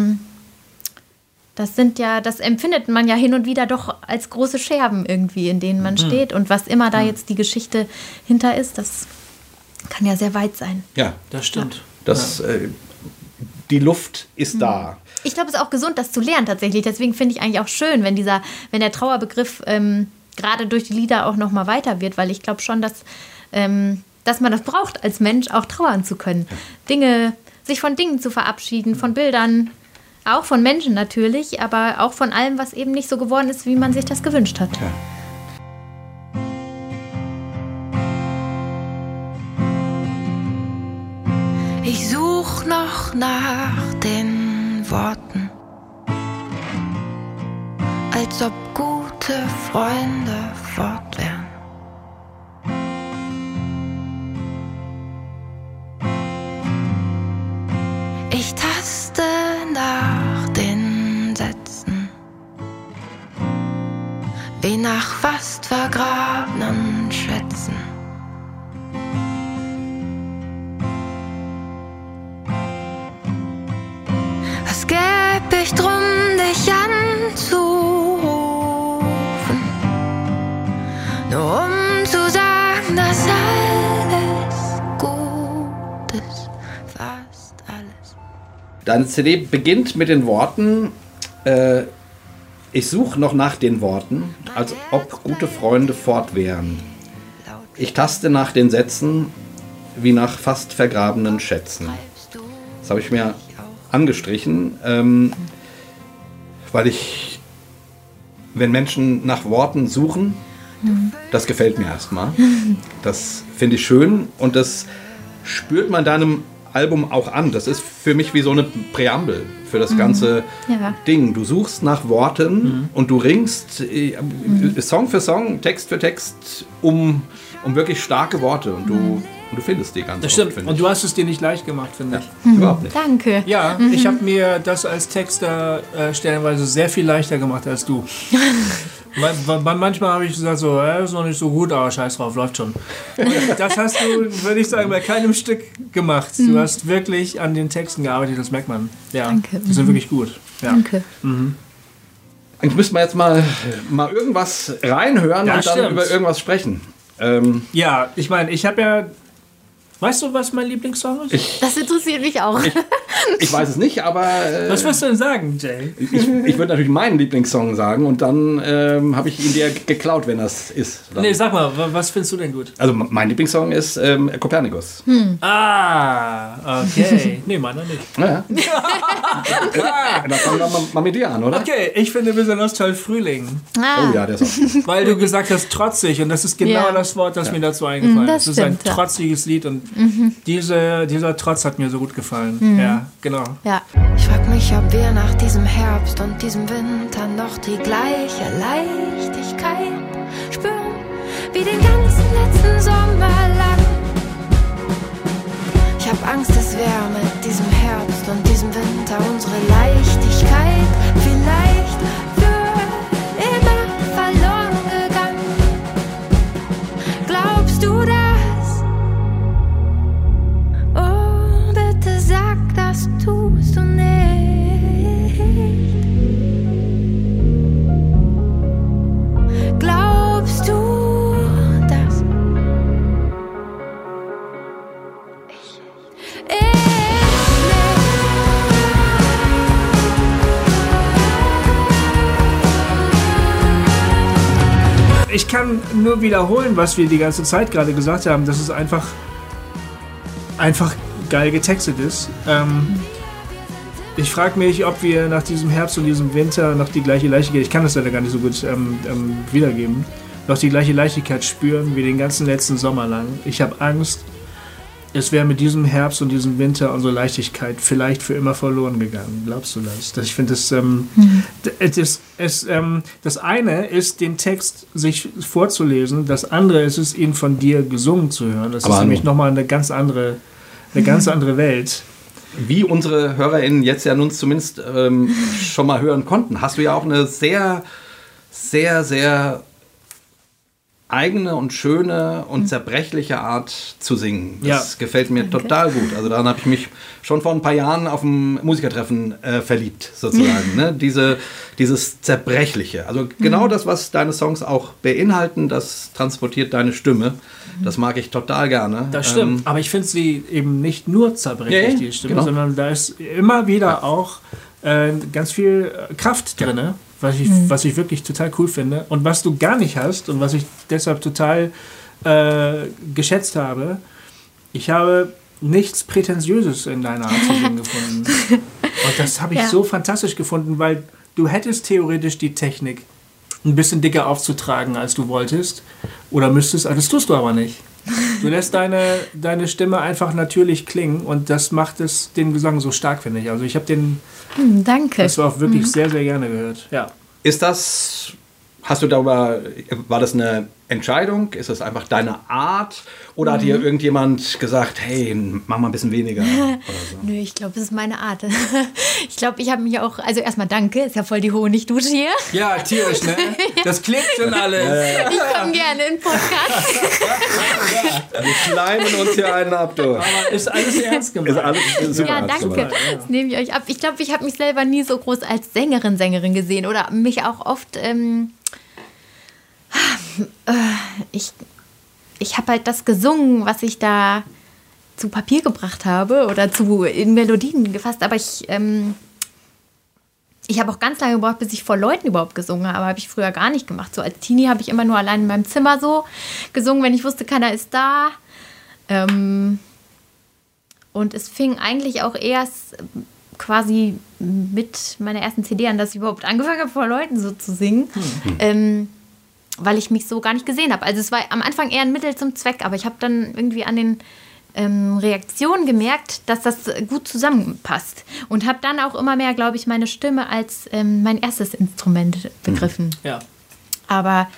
Das empfindet man ja hin und wieder doch als große Scherben irgendwie, in denen man steht. Und was immer da jetzt die Geschichte hinter ist, das kann ja sehr weit sein. Ja, Das stimmt. Die Luft ist da. Ich glaube, es ist auch gesund, das zu lernen tatsächlich. Deswegen finde ich eigentlich auch schön, wenn der Trauerbegriff gerade durch die Lieder auch noch mal weiter wird, weil ich glaube schon, dass man das braucht als Mensch, auch trauern zu können. Sich von Dingen zu verabschieden, von Bildern, auch von Menschen natürlich, aber auch von allem, was eben nicht so geworden ist, wie man sich das gewünscht hat. Ja. Ich such noch nach den Worten, als ob gute Freunde fort wären. Ich taste nach den Sätzen, wie nach fast vergrabenen Schätzen. Was gäb ich drum, dich anzurufen, nur um zu sagen, dass alles gut ist, fast alles. Deine CD beginnt mit den Worten, ich suche noch nach den Worten, als ob gute Freunde fort wären. Ich taste nach den Sätzen, wie nach fast vergrabenen Schätzen. Das habe ich mir angestrichen, weil wenn Menschen nach Worten suchen, das gefällt mir erstmal. Das finde ich schön und das spürt man deinem Album auch an. Das ist für mich wie so eine Präambel für das ganze Ding. Du suchst nach Worten und du ringst Song für Song, Text für Text um wirklich starke Worte und du findest die ganz Das oft, stimmt. Und du hast es dir nicht leicht gemacht, finde ich. Überhaupt nicht. Danke. Ja, ich habe mir das als Texter stellenweise sehr viel leichter gemacht als du. Manchmal habe ich gesagt, so, ist noch nicht so gut, aber scheiß drauf, läuft schon. Und das hast du, würde ich sagen, bei keinem Stück gemacht. Du hast wirklich an den Texten gearbeitet, das merkt man. Ja, Danke. Die sind wirklich gut. Ja. Danke. Eigentlich müssten wir jetzt mal irgendwas reinhören Ja, und dann stimmt. über irgendwas sprechen. Ja, ich meine, ich habe ja... Weißt du, was mein Lieblingssong ist? Das interessiert mich auch. Ich weiß es nicht, aber Was wirst du denn sagen, Jay? ich würde natürlich meinen Lieblingssong sagen und dann habe ich ihn dir geklaut, wenn das ist. Dann. Nee, sag mal, was findest du denn gut? Also mein Lieblingssong ist Copernicus. Ah, okay. Nee, meiner nicht. Ja. Dann fangen wir mal mit dir an, oder? Okay, ich finde besonders toll Frühling. Oh ja, der ist auch gut. Weil du gesagt hast, trotzig. Und das ist genau Ja. das Wort, das mir dazu eingefallen Das ist. Es ist ein stimmt, ja. trotziges Lied und dieser Trotz hat mir so gut gefallen. Ja, genau. Ja. Ich frag mich, ob wir nach diesem Herbst und diesem Winter noch die gleiche Leichtigkeit spüren, wie den ganzen letzten Sommer lang. Ich hab Angst, es wäre mit diesem Herbst und diesem Winter unsere Leichtigkeit vielleicht für immer verloren gegangen. Glaubst du das? Oh, bitte sag, das tust du nicht. Glaubst du das? Ich kann nur wiederholen, was wir die ganze Zeit gerade gesagt haben, dass es einfach geil getextet ist. Ich frage mich, ob wir nach diesem Herbst und diesem Winter noch die gleiche Leichtigkeit, ich kann das leider gar nicht so gut wiedergeben, noch die gleiche Leichtigkeit spüren wie den ganzen letzten Sommer lang. Ich habe Angst, es wäre mit diesem Herbst und diesem Winter unsere Leichtigkeit vielleicht für immer verloren gegangen. Glaubst du das? Ich finde, das eine ist, den Text sich vorzulesen, das andere ist es, ihn von dir gesungen zu hören. Das ist nämlich nochmal eine ganz andere Welt. Wie unsere HörerInnen jetzt ja nun zumindest schon mal hören konnten, hast du ja auch eine sehr, sehr, sehr eigene und schöne und zerbrechliche Art zu singen. Das gefällt mir total gut. Also daran habe ich mich schon vor ein paar Jahren auf dem Musikertreffen verliebt, sozusagen. Ne? Dieses Zerbrechliche. Also genau das, was deine Songs auch beinhalten, das transportiert deine Stimme. Das mag ich total gerne. Das stimmt, aber ich finde sie eben nicht nur zerbrechlich, die Stimme, sondern da ist immer wieder auch ganz viel Kraft drin, was ich wirklich total cool finde. Und was du gar nicht hast und was ich deshalb total geschätzt habe, ich habe nichts Prätentiöses in deiner Art zu singen gefunden. Und das habe ich so fantastisch gefunden, weil du hättest theoretisch die Technik, ein bisschen dicker aufzutragen, als du wolltest. Oder müsstest, das tust du aber nicht. Du lässt deine Stimme einfach natürlich klingen und das macht den Gesang so stark, finde ich. Also ich habe Danke. das war auch wirklich sehr, sehr gerne gehört. Ja. War das eine Entscheidung? Ist das einfach deine Art? Oder hat dir irgendjemand gesagt, hey, mach mal ein bisschen weniger? Oder so? Nö, ich glaube, das ist meine Art. Ich glaube, ich habe mich auch, also erstmal danke, ist ja voll die Honigdusche hier. Ja, tierisch, ne? Das klingt schon alles. Ich komme gerne in den Podcast. Wir schleimen uns hier einen ab, du. Aber ist alles ernst gemeint. Ist alles super Ja, ernst danke. gemeint. Das nehme ich euch ab. Ich glaube, ich habe mich selber nie so groß als Sängerin gesehen oder mich auch oft, ich habe halt das gesungen, was ich da zu Papier gebracht habe oder in Melodien gefasst, aber ich habe auch ganz lange gebraucht, bis ich vor Leuten überhaupt gesungen habe. Habe ich früher gar nicht gemacht. So als Teenie habe ich immer nur allein in meinem Zimmer so gesungen, wenn ich wusste, keiner ist da. Und es fing eigentlich auch erst quasi mit meiner ersten CD an, dass ich überhaupt angefangen habe, vor Leuten so zu singen. Weil ich mich so gar nicht gesehen habe. Also es war am Anfang eher ein Mittel zum Zweck, aber ich habe dann irgendwie an den Reaktionen gemerkt, dass das gut zusammenpasst. Und habe dann auch immer mehr, glaube ich, meine Stimme als mein erstes Instrument begriffen. Ja. Aber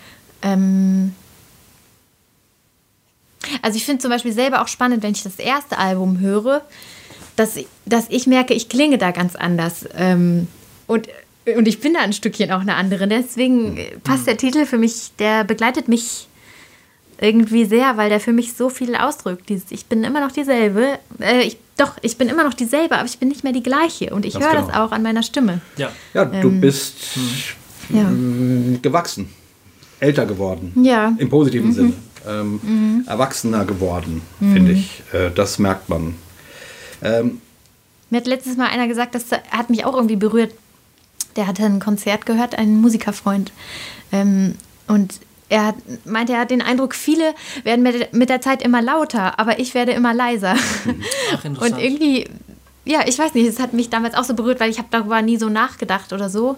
also ich finde zum Beispiel selber auch spannend, wenn ich das erste Album höre, dass ich merke, ich klinge da ganz anders. Und Und ich bin da ein Stückchen auch eine andere. Deswegen passt der Titel für mich, der begleitet mich irgendwie sehr, weil der für mich so viel ausdrückt. Ich bin immer noch dieselbe. Ich bin immer noch dieselbe, aber ich bin nicht mehr die gleiche. Und ich höre das auch an meiner Stimme. Ja, du bist gewachsen, älter geworden. Ja. Im positiven Sinne. Erwachsener geworden, finde ich. Das merkt man. Mir hat letztes Mal einer gesagt, das hat mich auch irgendwie berührt. Der hatte ein Konzert gehört, ein Musikerfreund. Und er meinte, er hat den Eindruck, viele werden mit der Zeit immer lauter, aber ich werde immer leiser. Ach, interessant. Und irgendwie, ja, ich weiß nicht, es hat mich damals auch so berührt, weil ich habe darüber nie so nachgedacht oder so.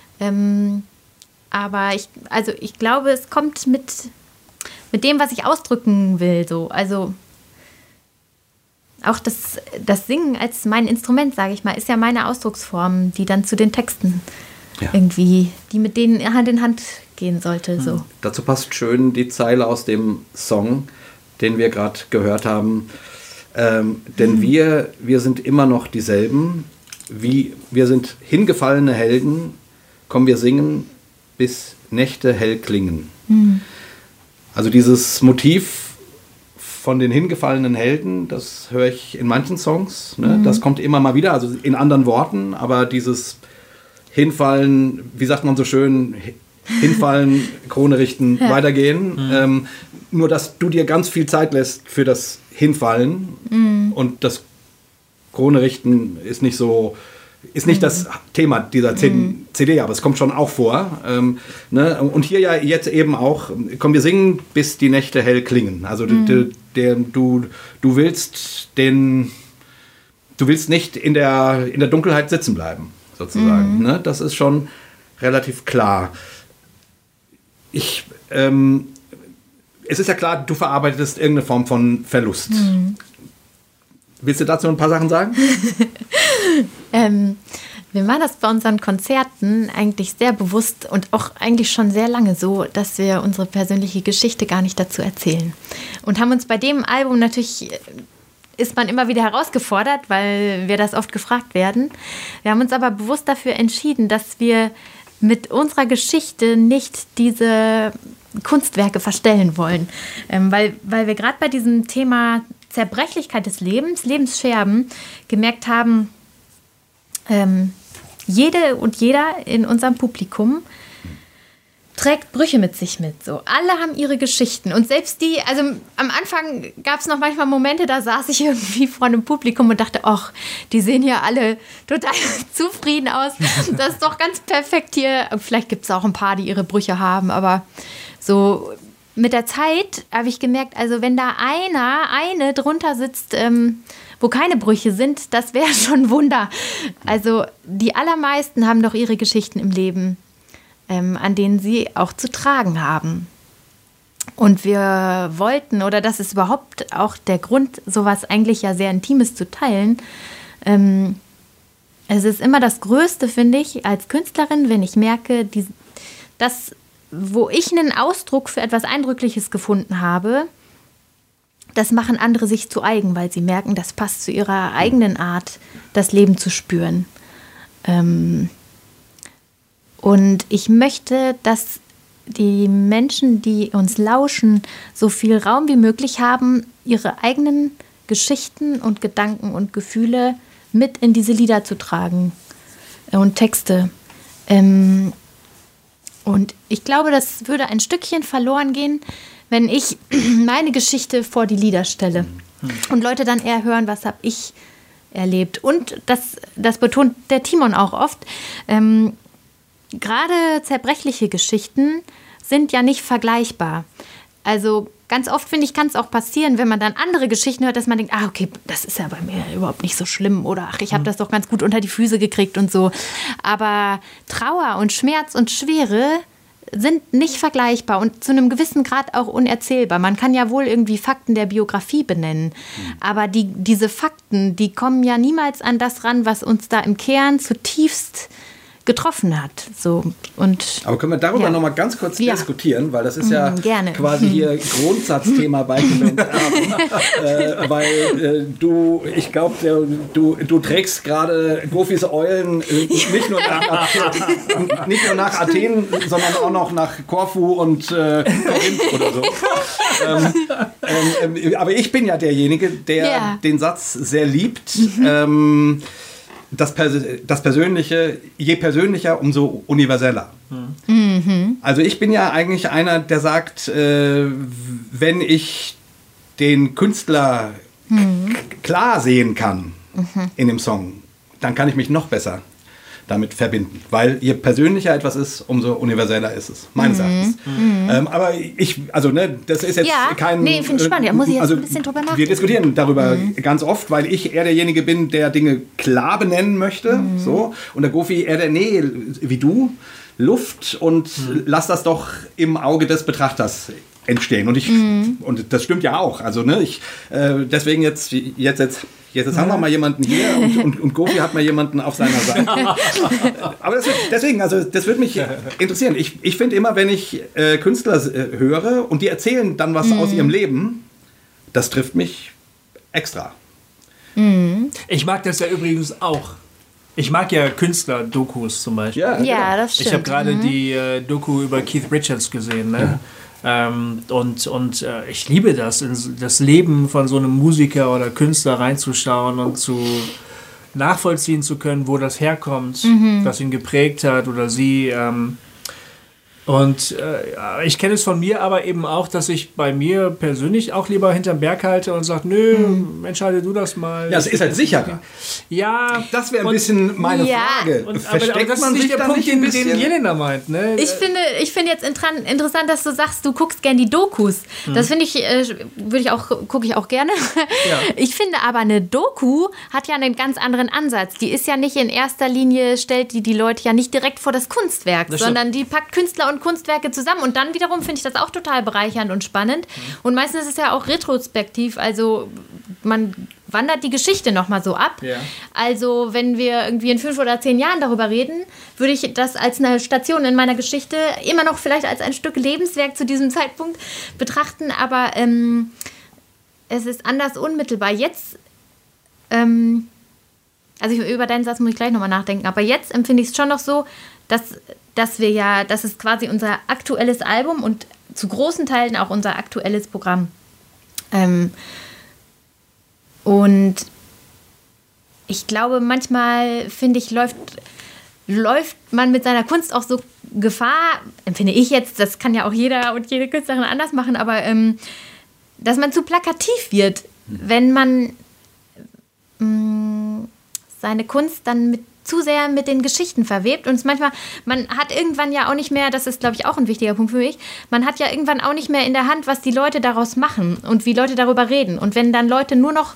Aber ich glaube, es kommt mit dem, was ich ausdrücken will. So. Also auch das Singen als mein Instrument, sage ich mal, ist ja meine Ausdrucksform, die dann zu den Texten irgendwie, die mit denen Hand in Hand gehen sollte. So. Dazu passt schön die Zeile aus dem Song, den wir gerade gehört haben. Denn wir sind immer noch dieselben. Wir sind hingefallene Helden. Komm, wir singen, bis Nächte hell klingen. Also dieses Motiv von den hingefallenen Helden, das höre ich in manchen Songs. Ne? Das kommt immer mal wieder, also in anderen Worten, aber dieses Hinfallen, wie sagt man so schön, hinfallen, Krone richten, weitergehen. Nur, dass du dir ganz viel Zeit lässt für das Hinfallen und das Krone richten ist nicht das Thema dieser CD, aber es kommt schon auch vor. Ne? Und hier ja jetzt eben auch, komm, wir singen, bis die Nächte hell klingen. Also du willst nicht in der Dunkelheit sitzen bleiben, sozusagen. Ne? Das ist schon relativ klar. Es ist ja klar, du verarbeitest irgendeine Form von Verlust. Willst du dazu ein paar Sachen sagen? Wir machen das bei unseren Konzerten eigentlich sehr bewusst und auch eigentlich schon sehr lange so, dass wir unsere persönliche Geschichte gar nicht dazu erzählen. Und haben uns bei dem Album natürlich, ist man immer wieder herausgefordert, weil wir das oft gefragt werden. Wir haben uns aber bewusst dafür entschieden, dass wir mit unserer Geschichte nicht diese Kunstwerke verstellen wollen. Weil wir gerade bei diesem Thema Zerbrechlichkeit des Lebens, Lebensscherben, gemerkt haben, jede und jeder in unserem Publikum trägt Brüche mit sich mit. So. Alle haben ihre Geschichten. Und selbst die, also am Anfang gab es noch manchmal Momente, da saß ich irgendwie vor einem Publikum und dachte, ach, die sehen ja alle total zufrieden aus. Das ist doch ganz perfekt hier. Vielleicht gibt es auch ein paar, die ihre Brüche haben, aber so mit der Zeit habe ich gemerkt, also wenn da eine drunter sitzt, wo keine Brüche sind, das wäre schon ein Wunder. Also die allermeisten haben doch ihre Geschichten im Leben, an denen sie auch zu tragen haben. Und wir wollten, oder das ist überhaupt auch der Grund, sowas eigentlich ja sehr Intimes zu teilen. Es ist immer das Größte, finde ich, als Künstlerin, wenn ich merke, dass, wo ich einen Ausdruck für etwas Eindrückliches gefunden habe, das machen andere sich zu eigen, weil sie merken, das passt zu ihrer eigenen Art, das Leben zu spüren. Und ich möchte, dass die Menschen, die uns lauschen, so viel Raum wie möglich haben, ihre eigenen Geschichten und Gedanken und Gefühle mit in diese Lieder zu tragen und Texte. Und ich glaube, das würde ein Stückchen verloren gehen, wenn ich meine Geschichte vor die Lieder stelle und Leute dann eher hören, was habe ich erlebt. Und das betont der Timon auch oft. Gerade zerbrechliche Geschichten sind ja nicht vergleichbar. Also ganz oft, finde ich, kann es auch passieren, wenn man dann andere Geschichten hört, dass man denkt, okay, das ist ja bei mir überhaupt nicht so schlimm oder ach, ich habe das doch ganz gut unter die Füße gekriegt und so. Aber Trauer und Schmerz und Schwere sind nicht vergleichbar und zu einem gewissen Grad auch unerzählbar. Man kann ja wohl irgendwie Fakten der Biografie benennen, aber diese Fakten, die kommen ja niemals an das ran, was uns da im Kern zutiefst getroffen hat. So. Und, aber können wir darüber noch mal ganz kurz diskutieren, weil das ist ja quasi hier Grundsatzthema bei Cobains Erben. Weil ich glaube, du trägst gerade Gofis Eulen nicht nur nach Athen, sondern auch noch nach Korfu und Korinth oder so. Aber ich bin ja derjenige, der den Satz sehr liebt. Das Persönliche, je persönlicher, umso universeller. Mhm. Also ich bin ja eigentlich einer, der sagt, wenn ich den Künstler klar sehen kann in dem Song, dann kann ich mich noch besser damit verbinden. Weil je persönlicher etwas ist, umso universeller ist es, meines Erachtens. Aber das ist jetzt kein... Nee, finde ich spannend, da muss ich jetzt ein bisschen drüber nachdenken. Wir diskutieren darüber ganz oft, weil ich eher derjenige bin, der Dinge klar benennen möchte. So. Und der Gofi eher der, wie du, Luft und lass das doch im Auge des Betrachters entstehen. Und das stimmt ja auch. Also, deswegen jetzt haben wir mal jemanden hier und Gofi hat mal jemanden auf seiner Seite. Aber das würde mich interessieren. Ich finde immer, wenn ich Künstler höre und die erzählen dann was aus ihrem Leben, das trifft mich extra. Ich mag das ja übrigens auch. Ich mag ja Künstler-Dokus zum Beispiel. Ja, das stimmt. Ich habe gerade die Doku über Keith Richards gesehen, ne? Ja. Und ich liebe das, in das Leben von so einem Musiker oder Künstler reinzuschauen und nachvollziehen zu können, wo das herkommt, was ihn geprägt hat oder sie. Ich kenne es von mir aber eben auch, dass ich bei mir persönlich auch lieber hinterm Berg halte und sage, nö, entscheide du das mal. Ja, es ist halt sicherer. Ja. Das wäre ein bisschen meine Frage. Aber das ist nicht der Punkt, den Jelena meint. Ne? Ich finde jetzt interessant, dass du sagst, du guckst gerne die Dokus. Das finde ich, gucke ich auch gerne. Ja. Ich finde aber, eine Doku hat ja einen ganz anderen Ansatz. Die ist ja nicht in erster Linie, stellt die Leute ja nicht direkt vor das Kunstwerk, sondern die packt Künstler und Kunstwerke zusammen und dann wiederum finde ich das auch total bereichernd und spannend und meistens ist es ja auch retrospektiv, also man wandert die Geschichte nochmal so ab. Ja. Also wenn wir irgendwie in 5 oder 10 Jahren darüber reden, würde ich das als eine Station in meiner Geschichte immer noch vielleicht als ein Stück Lebenswerk zu diesem Zeitpunkt betrachten, aber es ist anders unmittelbar. Jetzt über deinen Satz muss ich gleich nochmal nachdenken, aber jetzt empfinde ich es schon noch so, dass das ist quasi unser aktuelles Album und zu großen Teilen auch unser aktuelles Programm. Und ich glaube, manchmal, läuft man mit seiner Kunst auch so Gefahr, empfinde ich jetzt, das kann ja auch jeder und jede Künstlerin anders machen, aber dass man zu plakativ wird, wenn man seine Kunst dann zu sehr mit den Geschichten verwebt und man hat irgendwann ja auch nicht mehr, das ist glaube ich auch ein wichtiger Punkt für mich, man hat ja irgendwann auch nicht mehr in der Hand, was die Leute daraus machen und wie Leute darüber reden und wenn dann Leute nur noch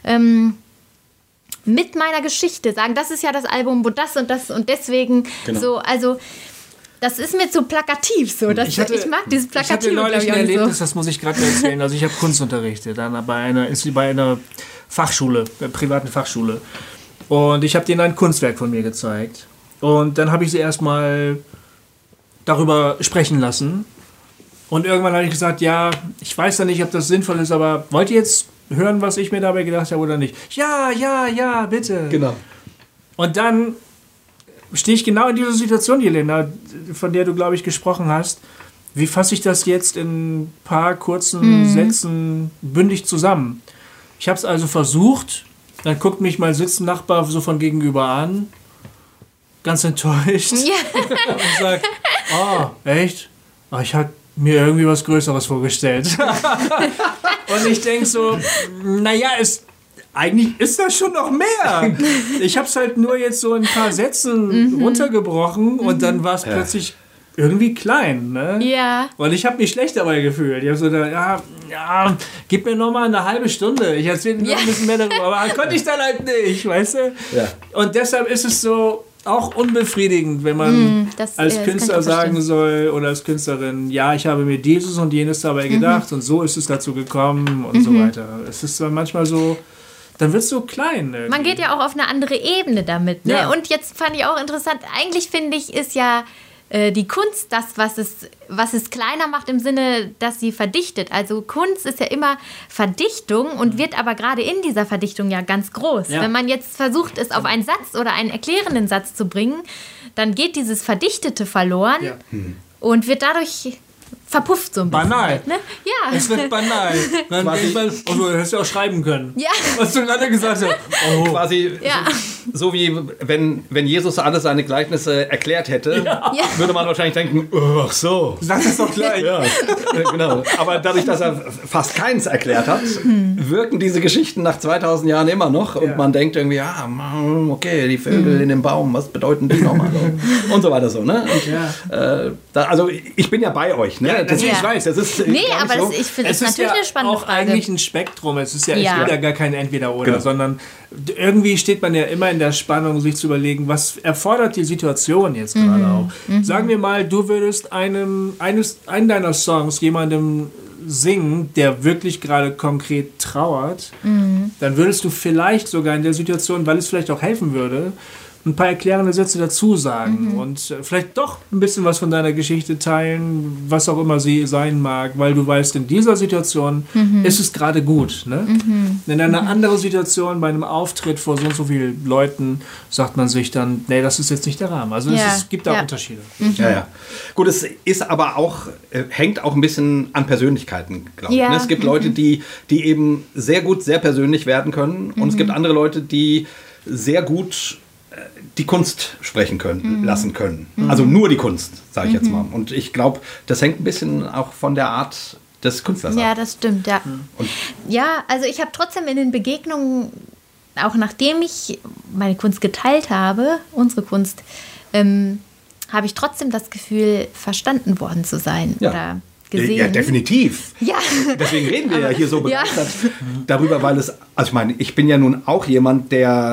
mit meiner Geschichte sagen, das ist ja das Album, wo das und deswegen so, also das ist mir zu plakativ so. Ich mag dieses Plakative. Ich hatte neulich ein Erlebnis, das muss ich gerade erzählen. Also ich habe Kunst unterrichtet, dann bei einer Fachschule, privaten Fachschule. Und ich habe denen ein Kunstwerk von mir gezeigt. Und dann habe ich sie erstmal darüber sprechen lassen. Und irgendwann habe ich gesagt, ja, ich weiß ja nicht, ob das sinnvoll ist, aber wollt ihr jetzt hören, was ich mir dabei gedacht habe oder nicht? Ja, bitte. Genau. Und dann stehe ich genau in dieser Situation, Jelena, von der du, glaube ich, gesprochen hast. Wie fasse ich das jetzt in ein paar kurzen Sätzen bündig zusammen? Ich habe es also versucht. Dann guckt mich mein Sitznachbar so von gegenüber an, ganz enttäuscht, und sagt, echt? Ich hatte mir irgendwie was Größeres vorgestellt. Und ich denke so, naja, eigentlich ist das schon noch mehr. Ich habe es halt nur jetzt so in ein paar Sätzen runtergebrochen und dann war es plötzlich irgendwie klein, ne? Ja. Und ich habe mich schlecht dabei gefühlt. Ich habe so gedacht, gib mir noch mal eine halbe Stunde. Ich erzähle noch ein bisschen mehr darüber. Aber konnte ich dann halt nicht, weißt du? Ja. Und deshalb ist es so auch unbefriedigend, wenn man als Künstler sagen soll oder als Künstlerin, ja, ich habe mir dieses und jenes dabei gedacht und so ist es dazu gekommen und so weiter. Es ist dann manchmal so, dann wirst du klein. Irgendwie. Man geht ja auch auf eine andere Ebene damit. Ne? Ja. Und jetzt fand ich auch interessant, eigentlich finde ich, ist ja die Kunst das, was es kleiner macht im Sinne, dass sie verdichtet. Also Kunst ist ja immer Verdichtung und wird aber gerade in dieser Verdichtung ja ganz groß. Ja. Wenn man jetzt versucht, es auf einen Satz oder einen erklärenden Satz zu bringen, dann geht dieses Verdichtete verloren und wird dadurch verpufft so ein bisschen. Banal. Ne? Ja. Es wird banal. Dann du hättest ja auch schreiben können. Ja. Was du gerade gesagt hast. Oh. Quasi Ja. so wie wenn Jesus alle seine Gleichnisse erklärt hätte, würde man wahrscheinlich denken, ach so. Sag das doch gleich. Ja, genau. Aber dadurch, dass er fast keins erklärt hat, wirken diese Geschichten nach 2000 Jahren immer noch. Und man denkt irgendwie, ja, okay, die Vögel in dem Baum, was bedeuten die nochmal? Und so weiter so. Ne? Und, also ich bin ja bei euch. Ne? Das, natürlich, ich weiß, das ist Nee, gar nicht aber so. ich finde das Es ist natürlich ja eine spannende auch Frage. eigentlich ein Spektrum. Es ist ja, Ja. es gibt ja gar kein Entweder-Oder, Genau. sondern irgendwie steht man ja immer in der Spannung, sich zu überlegen, was erfordert die Situation jetzt gerade auch. Sagen wir mal, du würdest einen deiner Songs jemandem singen, der wirklich gerade konkret trauert, dann würdest du vielleicht sogar in der Situation, weil es vielleicht auch helfen würde, ein paar erklärende Sätze dazu sagen und vielleicht doch ein bisschen was von deiner Geschichte teilen, was auch immer sie sein mag, weil du weißt, in dieser Situation ist es gerade gut. Ne? In einer anderen Situation, bei einem Auftritt vor so und so vielen Leuten, sagt man sich dann, nee, das ist jetzt nicht der Rahmen. Also es gibt da Unterschiede. Ja, ja. Gut, es ist aber auch, hängt auch ein bisschen an Persönlichkeiten, glaube ich. Ja. Ne? Es gibt Leute, die eben sehr gut, sehr persönlich werden können und es gibt andere Leute, die sehr gut die Kunst sprechen können, lassen können. Also nur die Kunst, sage ich jetzt mal. Und ich glaube, das hängt ein bisschen auch von der Art des Künstlers Ja, ab. das stimmt, ja. Ja, also ich habe trotzdem in den Begegnungen, auch nachdem ich meine Kunst geteilt habe, unsere Kunst, habe ich trotzdem das Gefühl, verstanden worden zu sein oder gesehen. Ja, definitiv. Ja. Deswegen reden wir ja hier so begeistert darüber, weil es, also ich meine, ich bin ja nun auch jemand,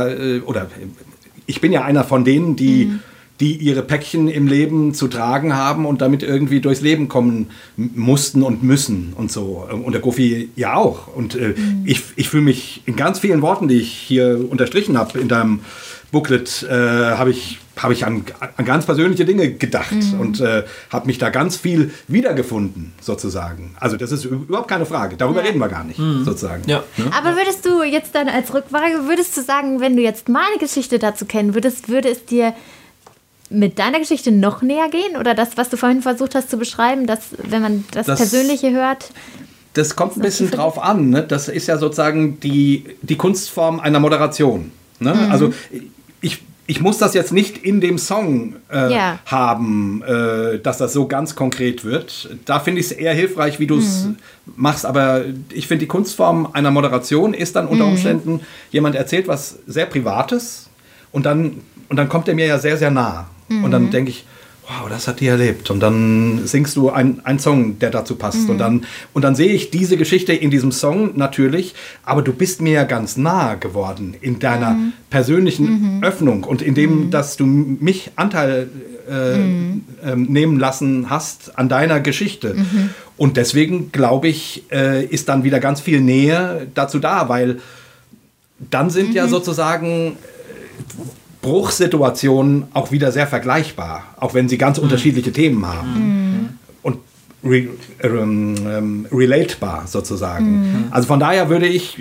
ich bin ja einer von denen, die ihre Päckchen im Leben zu tragen haben und damit irgendwie durchs Leben kommen mussten und müssen und so. Und der Gofi ja auch. Und ich fühle mich in ganz vielen Worten, die ich hier unterstrichen habe in deinem Booklet, habe ich an ganz persönliche Dinge gedacht und habe mich da ganz viel wiedergefunden, sozusagen. Also das ist überhaupt keine Frage. Darüber reden wir gar nicht, sozusagen. Ja. Ne? Aber würdest du jetzt dann als Rückfrage, würdest du sagen, wenn du jetzt meine Geschichte dazu kennen würdest, würde es dir mit deiner Geschichte noch näher gehen? Oder das, was du vorhin versucht hast zu beschreiben, dass wenn man das Persönliche hört? Das kommt ein bisschen drauf an. Ne? Das ist ja sozusagen die Kunstform einer Moderation. Ne? Also ich muss das jetzt nicht in dem Song haben, dass das so ganz konkret wird. Da finde ich es eher hilfreich, wie du es machst. Aber ich finde, die Kunstform einer Moderation ist dann unter Umständen, jemand erzählt was sehr Privates und dann kommt er mir ja sehr, sehr nah. Und dann denke ich, wow, das hat die erlebt. Und dann singst du einen Song, der dazu passt. Und dann sehe ich diese Geschichte in diesem Song natürlich, aber du bist mir ja ganz nah geworden in deiner persönlichen Öffnung und in dem, dass du mich Anteil nehmen lassen hast an deiner Geschichte. Und deswegen, glaube ich, ist dann wieder ganz viel Nähe dazu da, weil dann sind ja sozusagen Bruchsituationen auch wieder sehr vergleichbar, auch wenn sie ganz unterschiedliche Themen haben. Und relatbar sozusagen. Also von daher würde ich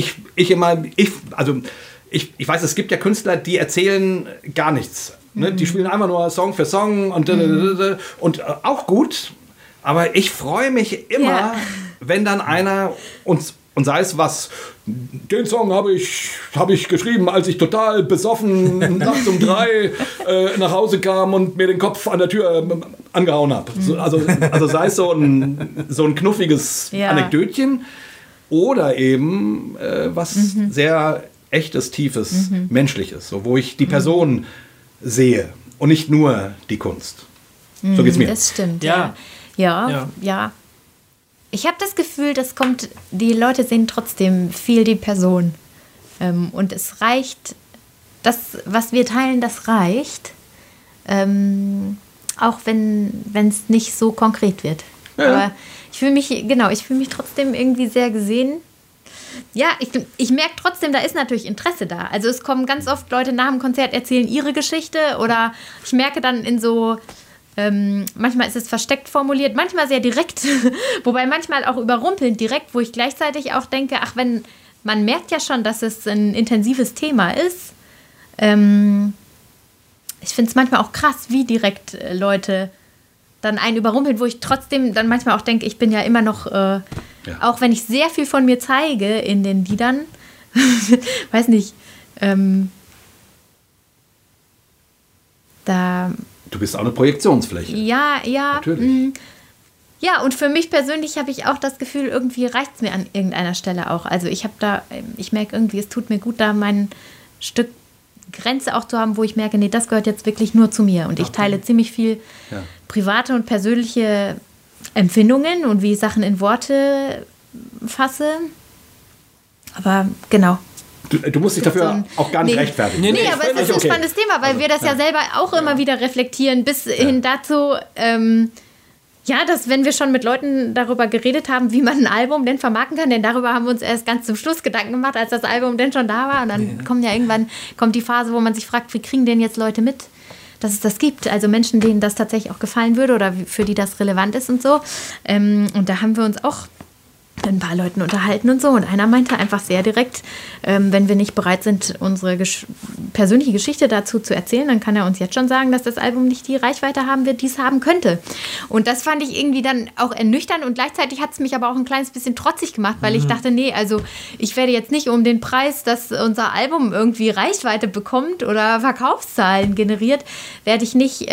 weiß, es gibt ja Künstler, die erzählen gar nichts. Ne? Die spielen einfach nur Song für Song und auch gut, aber ich freue mich immer, wenn dann einer uns und sei es was, den Song habe ich geschrieben, als ich total besoffen nachts um 3 nach Hause kam und mir den Kopf an der Tür angehauen habe. Also sei es so ein knuffiges Anekdötchen oder eben was sehr echtes, tiefes, menschliches, so, wo ich die Person sehe und nicht nur die Kunst. So geht's mir. Das stimmt, Ja. Ja. Ich habe das Gefühl, die Leute sehen trotzdem viel die Person. Und es reicht, das, was wir teilen, das reicht. Auch wenn es nicht so konkret wird. Ja. Aber ich fühle mich trotzdem irgendwie sehr gesehen. Ja, ich merke trotzdem, da ist natürlich Interesse da. Also es kommen ganz oft Leute nach dem Konzert, erzählen ihre Geschichte oder ich merke dann in so, manchmal ist es versteckt formuliert, manchmal sehr direkt, wobei manchmal auch überrumpelnd direkt, wo ich gleichzeitig auch denke, man merkt ja schon, dass es ein intensives Thema ist. Ich finde es manchmal auch krass, wie direkt Leute dann einen überrumpeln, wo ich trotzdem dann manchmal auch denke, ich bin ja immer noch, auch wenn ich sehr viel von mir zeige in den Liedern, weiß nicht, da... Du bist auch eine Projektionsfläche. Ja. Natürlich. Ja, und für mich persönlich habe ich auch das Gefühl, irgendwie reicht es mir an irgendeiner Stelle auch. Also ich merke irgendwie, es tut mir gut, da mein Stück Grenze auch zu haben, wo ich merke, nee, das gehört jetzt wirklich nur zu mir. Und ich teile ziemlich viel private und persönliche Empfindungen und wie ich Sachen in Worte fasse. Aber genau. Du musst dich dafür auch gar nicht rechtfertigen. Nee, aber es ist ein spannendes Thema, weil wir das ja selber auch immer wieder reflektieren, bis hin dazu, dass wenn wir schon mit Leuten darüber geredet haben, wie man ein Album denn vermarkten kann, denn darüber haben wir uns erst ganz zum Schluss Gedanken gemacht, als das Album denn schon da war. Und dann kommt die Phase, wo man sich fragt, wie kriegen denn jetzt Leute mit, dass es das gibt? Also Menschen, denen das tatsächlich auch gefallen würde oder für die das relevant ist und so. Und da haben wir uns auch ein paar Leuten unterhalten und so. Und einer meinte einfach sehr direkt, wenn wir nicht bereit sind, unsere persönliche Geschichte dazu zu erzählen, dann kann er uns jetzt schon sagen, dass das Album nicht die Reichweite haben wird, die es haben könnte. Und das fand ich irgendwie dann auch ernüchternd und gleichzeitig hat es mich aber auch ein kleines bisschen trotzig gemacht, weil ich dachte, nee, also ich werde jetzt nicht um den Preis, dass unser Album irgendwie Reichweite bekommt oder Verkaufszahlen generiert, werde ich nicht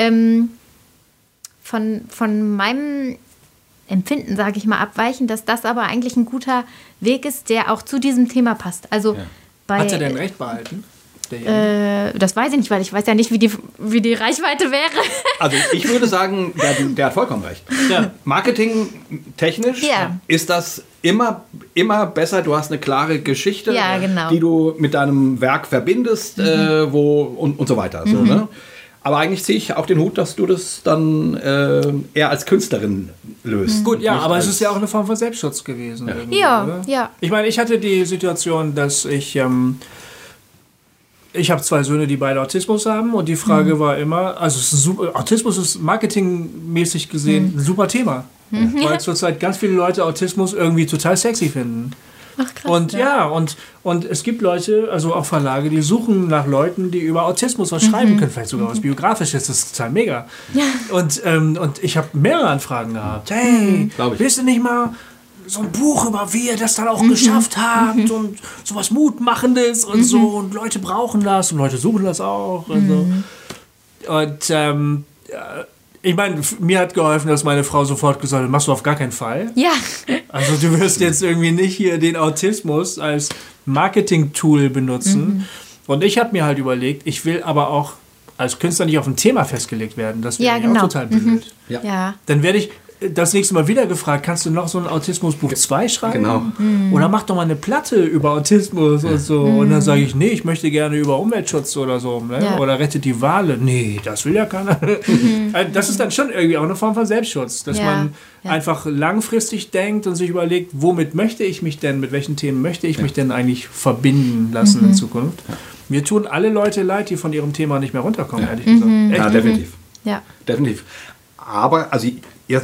von meinem Empfinden, sage ich mal, abweichen, dass das aber eigentlich ein guter Weg ist, der auch zu diesem Thema passt. Also hat er denn recht behalten? Das weiß ich nicht, weil ich weiß ja nicht, wie die Reichweite wäre. Also ich würde sagen, der hat vollkommen recht. Ja. Marketingtechnisch ist das immer besser. Du hast eine klare Geschichte, die du mit deinem Werk verbindest und so weiter. So, ne? Aber eigentlich ziehe ich auch den Hut, dass du das dann eher als Künstlerin löst. Gut, ja, aber es ist ja auch eine Form von Selbstschutz gewesen. Ja. Ich meine, ich hatte die Situation, dass ich habe 2 Söhne, die beide Autismus haben und die Frage war immer, also Autismus ist marketingmäßig gesehen ein super Thema, weil zurzeit ganz viele Leute Autismus irgendwie total sexy finden. Ach, krass. Und und es gibt Leute, also auch Verlage, die suchen nach Leuten, die über Autismus was schreiben können, vielleicht sogar was Biografisches, das ist total mega. Ja. Und ich habe mehrere Anfragen gehabt. Hey, willst du nicht mal so ein Buch über wie ihr das dann auch geschafft habt und sowas Mutmachendes und so und Leute brauchen das und Leute suchen das auch und so. Und ich meine, mir hat geholfen, dass meine Frau sofort gesagt hat, machst du auf gar keinen Fall. Ja. Also du wirst jetzt irgendwie nicht hier den Autismus als Marketing-Tool benutzen. Und ich habe mir halt überlegt, ich will aber auch als Künstler nicht auf ein Thema festgelegt werden. Das wäre auch total blöd. Ja. Dann werde ich das nächste Mal wieder gefragt, kannst du noch so ein Autismusbuch 2 schreiben? Genau. Oder mach doch mal eine Platte über Autismus und so. Und dann sage ich, nee, ich möchte gerne über Umweltschutz oder so. Ne? Ja. Oder rettet die Wale. Nee, das will ja keiner. Das ist dann schon irgendwie auch eine Form von Selbstschutz. Dass man einfach langfristig denkt und sich überlegt, womit möchte ich mich denn, mit welchen Themen möchte ich mich denn eigentlich verbinden lassen in Zukunft. Mir tun alle Leute leid, die von ihrem Thema nicht mehr runterkommen, ehrlich gesagt. Ja, definitiv. Ja. Definitiv. Aber, also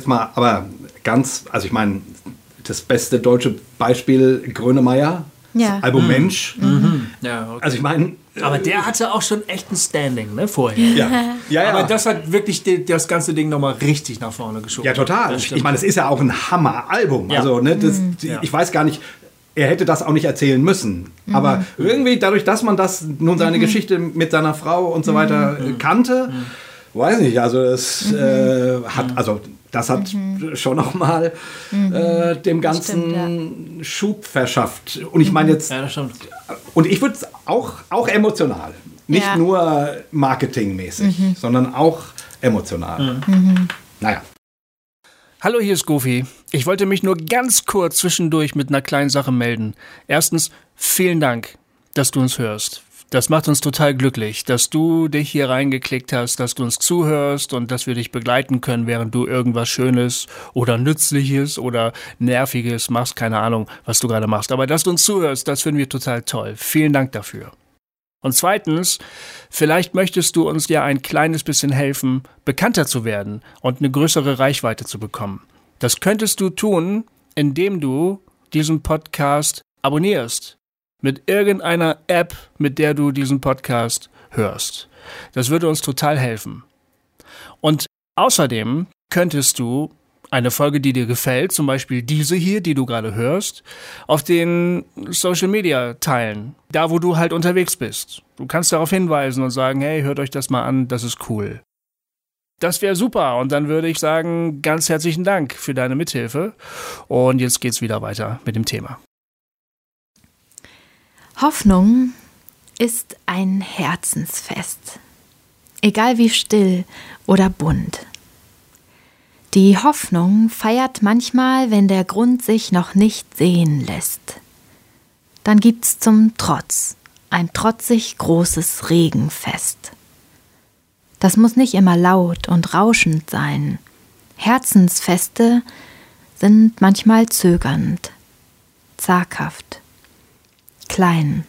ich meine, das beste deutsche Beispiel, Grönemeyer, das Album Mensch. Ja, okay. Also ich meine... Aber der hatte auch schon echt ein Standing, ne, vorher. Ja. Aber das hat wirklich das ganze Ding nochmal richtig nach vorne geschoben. Ja, total. Ich meine, es ist ja auch ein Hammer-Album. Ja. Also, ne, ich weiß gar nicht, er hätte das auch nicht erzählen müssen. Aber irgendwie, dadurch, dass man das nun seine Geschichte mit seiner Frau und so weiter kannte, weiß nicht, also es das hat schon noch mal dem Ganzen Schub verschafft. Und ich meine jetzt, das stimmt. Und ich würde es auch emotional, nicht nur marketingmäßig, sondern auch emotional. Naja. Hallo, hier ist Goofy. Ich wollte mich nur ganz kurz zwischendurch mit einer kleinen Sache melden. Erstens, vielen Dank, dass du uns hörst. Das macht uns total glücklich, dass du dich hier reingeklickt hast, dass du uns zuhörst und dass wir dich begleiten können, während du irgendwas Schönes oder Nützliches oder Nerviges machst. Keine Ahnung, was du gerade machst. Aber dass du uns zuhörst, das finden wir total toll. Vielen Dank dafür. Und zweitens, vielleicht möchtest du uns ja ein kleines bisschen helfen, bekannter zu werden und eine größere Reichweite zu bekommen. Das könntest du tun, indem du diesen Podcast abonnierst. Mit irgendeiner App, mit der du diesen Podcast hörst. Das würde uns total helfen. Und außerdem könntest du eine Folge, die dir gefällt, zum Beispiel diese hier, die du gerade hörst, auf den Social Media teilen. Da, wo du halt unterwegs bist. Du kannst darauf hinweisen und sagen, hey, hört euch das mal an, das ist cool. Das wäre super. Und dann würde ich sagen, ganz herzlichen Dank für deine Mithilfe. Und jetzt geht's wieder weiter mit dem Thema. Hoffnung ist ein Herzensfest, egal wie still oder bunt. Die Hoffnung feiert manchmal, wenn der Grund sich noch nicht sehen lässt. Dann gibt's zum Trotz ein trotzig großes Regenfest. Das muss nicht immer laut und rauschend sein. Herzensfeste sind manchmal zögernd, zaghaft, klein.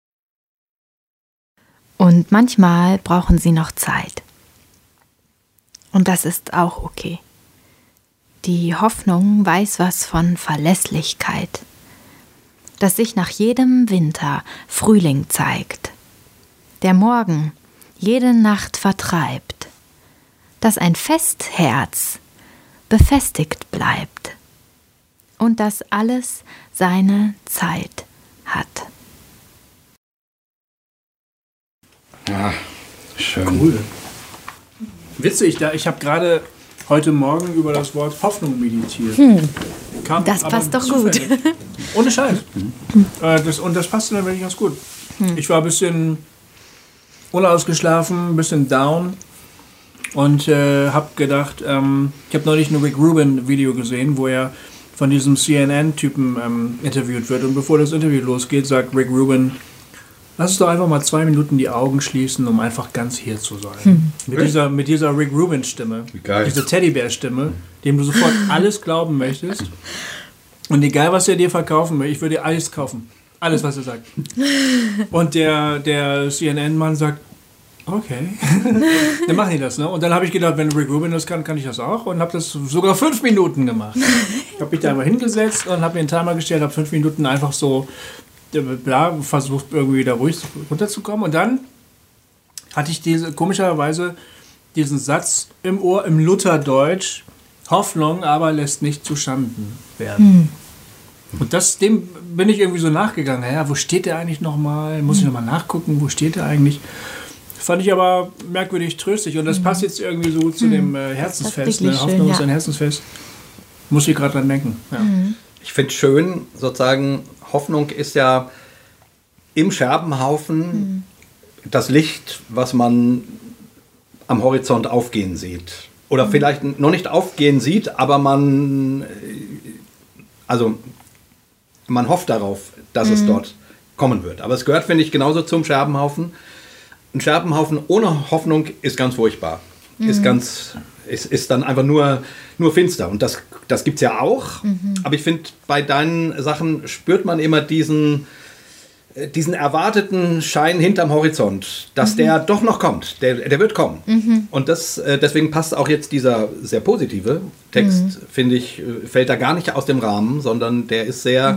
Und manchmal brauchen sie noch Zeit. Und das ist auch okay. Die Hoffnung weiß was von Verlässlichkeit, dass sich nach jedem Winter Frühling zeigt, der Morgen jede Nacht vertreibt, dass ein Festherz befestigt bleibt und dass alles seine Zeit hat. Ja, schön. Cool. Witzig, ich habe gerade heute Morgen über das Wort Hoffnung meditiert. Das passt doch zufällig. Gut. Ohne Scheiß. Das passt dann wirklich ganz gut. Ich war ein bisschen unausgeschlafen, ein bisschen down und habe gedacht, ich habe neulich ein Rick Rubin Video gesehen, wo er von diesem CNN-Typen interviewt wird. Und bevor das Interview losgeht, sagt Rick Rubin, lass uns doch einfach mal 2 Minuten die Augen schließen, um einfach ganz hier zu sein. Mit dieser Rick Rubin-Stimme, diese Teddybär-Stimme, dem du sofort alles glauben möchtest. Und egal, was er dir verkaufen möchte, ich würde dir alles kaufen. Alles, was er sagt. Und der CNN-Mann sagt, okay, dann machen die das. Ne? Und dann habe ich gedacht, wenn Rick Rubin das kann ich das auch. Und habe das sogar 5 Minuten gemacht. Ich habe mich da einmal hingesetzt und habe mir einen Timer gestellt, habe 5 Minuten einfach so versucht, irgendwie da ruhig runterzukommen. Und dann hatte ich komischerweise diesen Satz im Ohr, im Lutherdeutsch, Hoffnung aber lässt nicht zustanden werden. Und dem bin ich irgendwie so nachgegangen. Ja, wo steht der eigentlich nochmal? Muss ich nochmal nachgucken, wo steht der eigentlich? Fand ich aber merkwürdig tröstlich. Und das passt jetzt irgendwie so zu dem Herzensfest. Ne? Hoffnung ist ein Herzensfest. Muss ich gerade dran denken. Ja. Ich finde schön, sozusagen, Hoffnung ist ja im Scherbenhaufen das Licht, was man am Horizont aufgehen sieht. Oder vielleicht noch nicht aufgehen sieht, aber man hofft darauf, dass es dort kommen wird. Aber es gehört, finde ich, genauso zum Scherbenhaufen. Ein Scherbenhaufen ohne Hoffnung ist ganz furchtbar. Ist dann einfach nur finster. Und das gibt es ja auch. Aber ich finde, bei deinen Sachen spürt man immer diesen erwarteten Schein hinterm Horizont, dass der doch noch kommt. Der wird kommen. Und deswegen passt auch jetzt dieser sehr positive Text, finde ich, fällt da gar nicht aus dem Rahmen, sondern der ist sehr...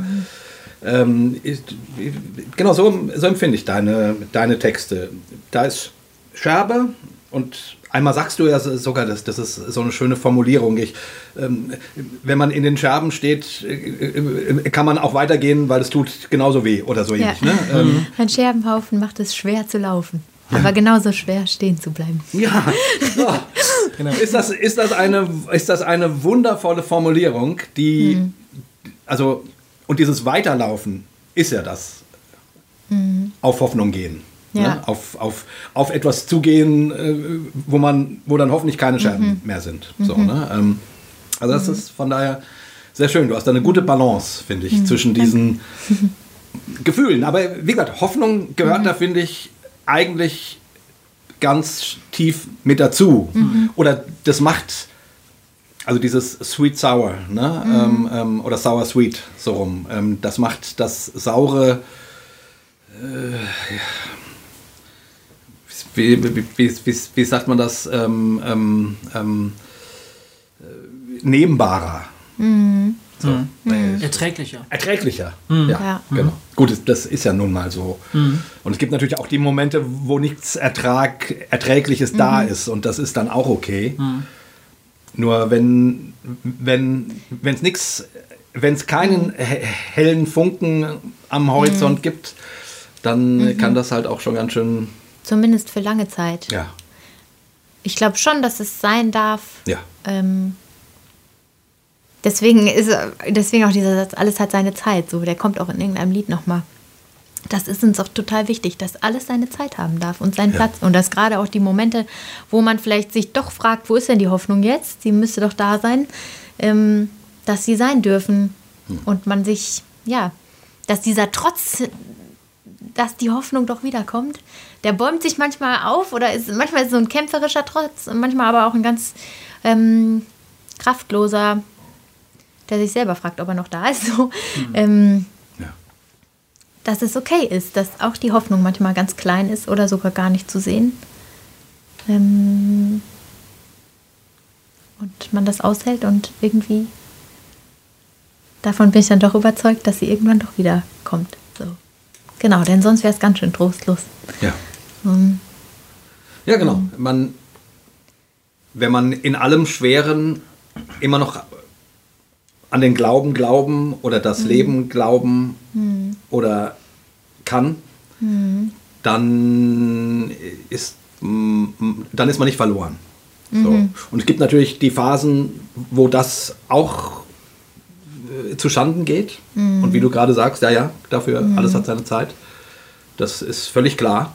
genau, so empfinde ich deine Texte. Da ist Scherbe und einmal sagst du ja sogar, das ist so eine schöne Formulierung. Wenn man in den Scherben steht, kann man auch weitergehen, weil es tut genauso weh oder so ähnlich. Ne? Ein Scherbenhaufen macht es schwer zu laufen, aber genauso schwer stehen zu bleiben. Ja, so. Genau. Ist das eine wundervolle Formulierung, die und dieses Weiterlaufen ist ja das auf Hoffnung gehen. Ja. Ne? Auf etwas zugehen, wo dann hoffentlich keine Scherben mehr sind. So, ne? Also das ist von daher sehr schön. Du hast da eine gute Balance, finde ich, zwischen diesen Gefühlen. Aber wie gesagt, Hoffnung gehört da, finde ich, eigentlich ganz tief mit dazu. Oder das macht, also dieses Sweet Sour, ne? Oder Sour Sweet, so rum. Das macht das Saure, wie sagt man das, nehmbarer. So. Erträglicher. Erträglicher. Ja. Genau. Gut, das ist ja nun mal so. Und es gibt natürlich auch die Momente, wo nichts Erträgliches da ist und das ist dann auch okay. Nur wenn es keinen hellen Funken am Horizont gibt, dann kann das halt auch schon ganz schön. Zumindest für lange Zeit. Ja. Ich glaube schon, dass es sein darf. Ja. Deswegen auch dieser Satz, alles hat seine Zeit. So, der kommt auch in irgendeinem Lied nochmal. Das ist uns auch total wichtig, dass alles seine Zeit haben darf und seinen Platz. Und dass gerade auch die Momente, wo man vielleicht sich doch fragt, wo ist denn die Hoffnung jetzt? Sie müsste doch da sein, dass sie sein dürfen. Und man sich, dass dieser Trotz, dass die Hoffnung doch wiederkommt, der bäumt sich manchmal auf oder manchmal ist es so ein kämpferischer Trotz und manchmal aber auch ein ganz kraftloser, der sich selber fragt, ob er noch da ist. So. Dass es okay ist, dass auch die Hoffnung manchmal ganz klein ist oder sogar gar nicht zu sehen. Und man das aushält und irgendwie davon bin ich dann doch überzeugt, dass sie irgendwann doch wieder kommt. So. Genau, denn sonst wäre es ganz schön trostlos. Ja. Ja, genau. Wenn man in allem Schweren immer noch an den Glauben oder das Leben glauben oder kann, dann ist man nicht verloren. So. Und es gibt natürlich die Phasen, wo das auch zuschanden geht. Und wie du gerade sagst, dafür alles hat seine Zeit. Das ist völlig klar.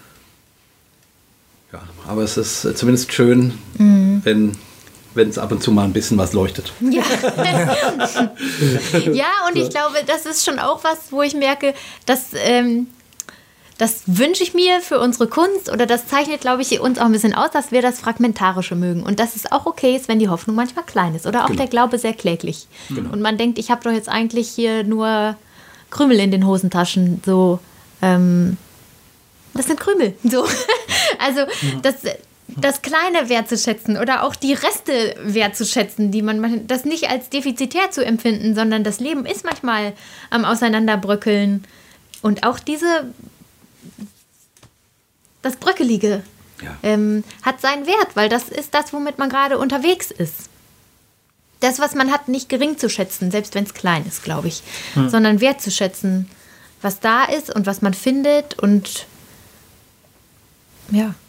Ja, aber es ist zumindest schön, wenn es ab und zu mal ein bisschen was leuchtet. Ja. Ja, und ich glaube, das ist schon auch was, wo ich merke, dass das wünsche ich mir für unsere Kunst oder das zeichnet, glaube ich, uns auch ein bisschen aus, dass wir das Fragmentarische mögen und dass es auch okay ist, wenn die Hoffnung manchmal klein ist oder auch der Glaube sehr kläglich. Genau. Und man denkt, ich habe doch jetzt eigentlich hier nur Krümel in den Hosentaschen, so, das sind Krümel, so. Also, das Kleine wertzuschätzen oder auch die Reste wertzuschätzen, die man das nicht als defizitär zu empfinden, sondern das Leben ist manchmal am Auseinanderbröckeln und auch das Bröckelige hat seinen Wert, weil das ist das, womit man gerade unterwegs ist. Das, was man hat, nicht gering zu schätzen, selbst wenn es klein ist, glaube ich, sondern wertzuschätzen, was da ist und was man findet und ja.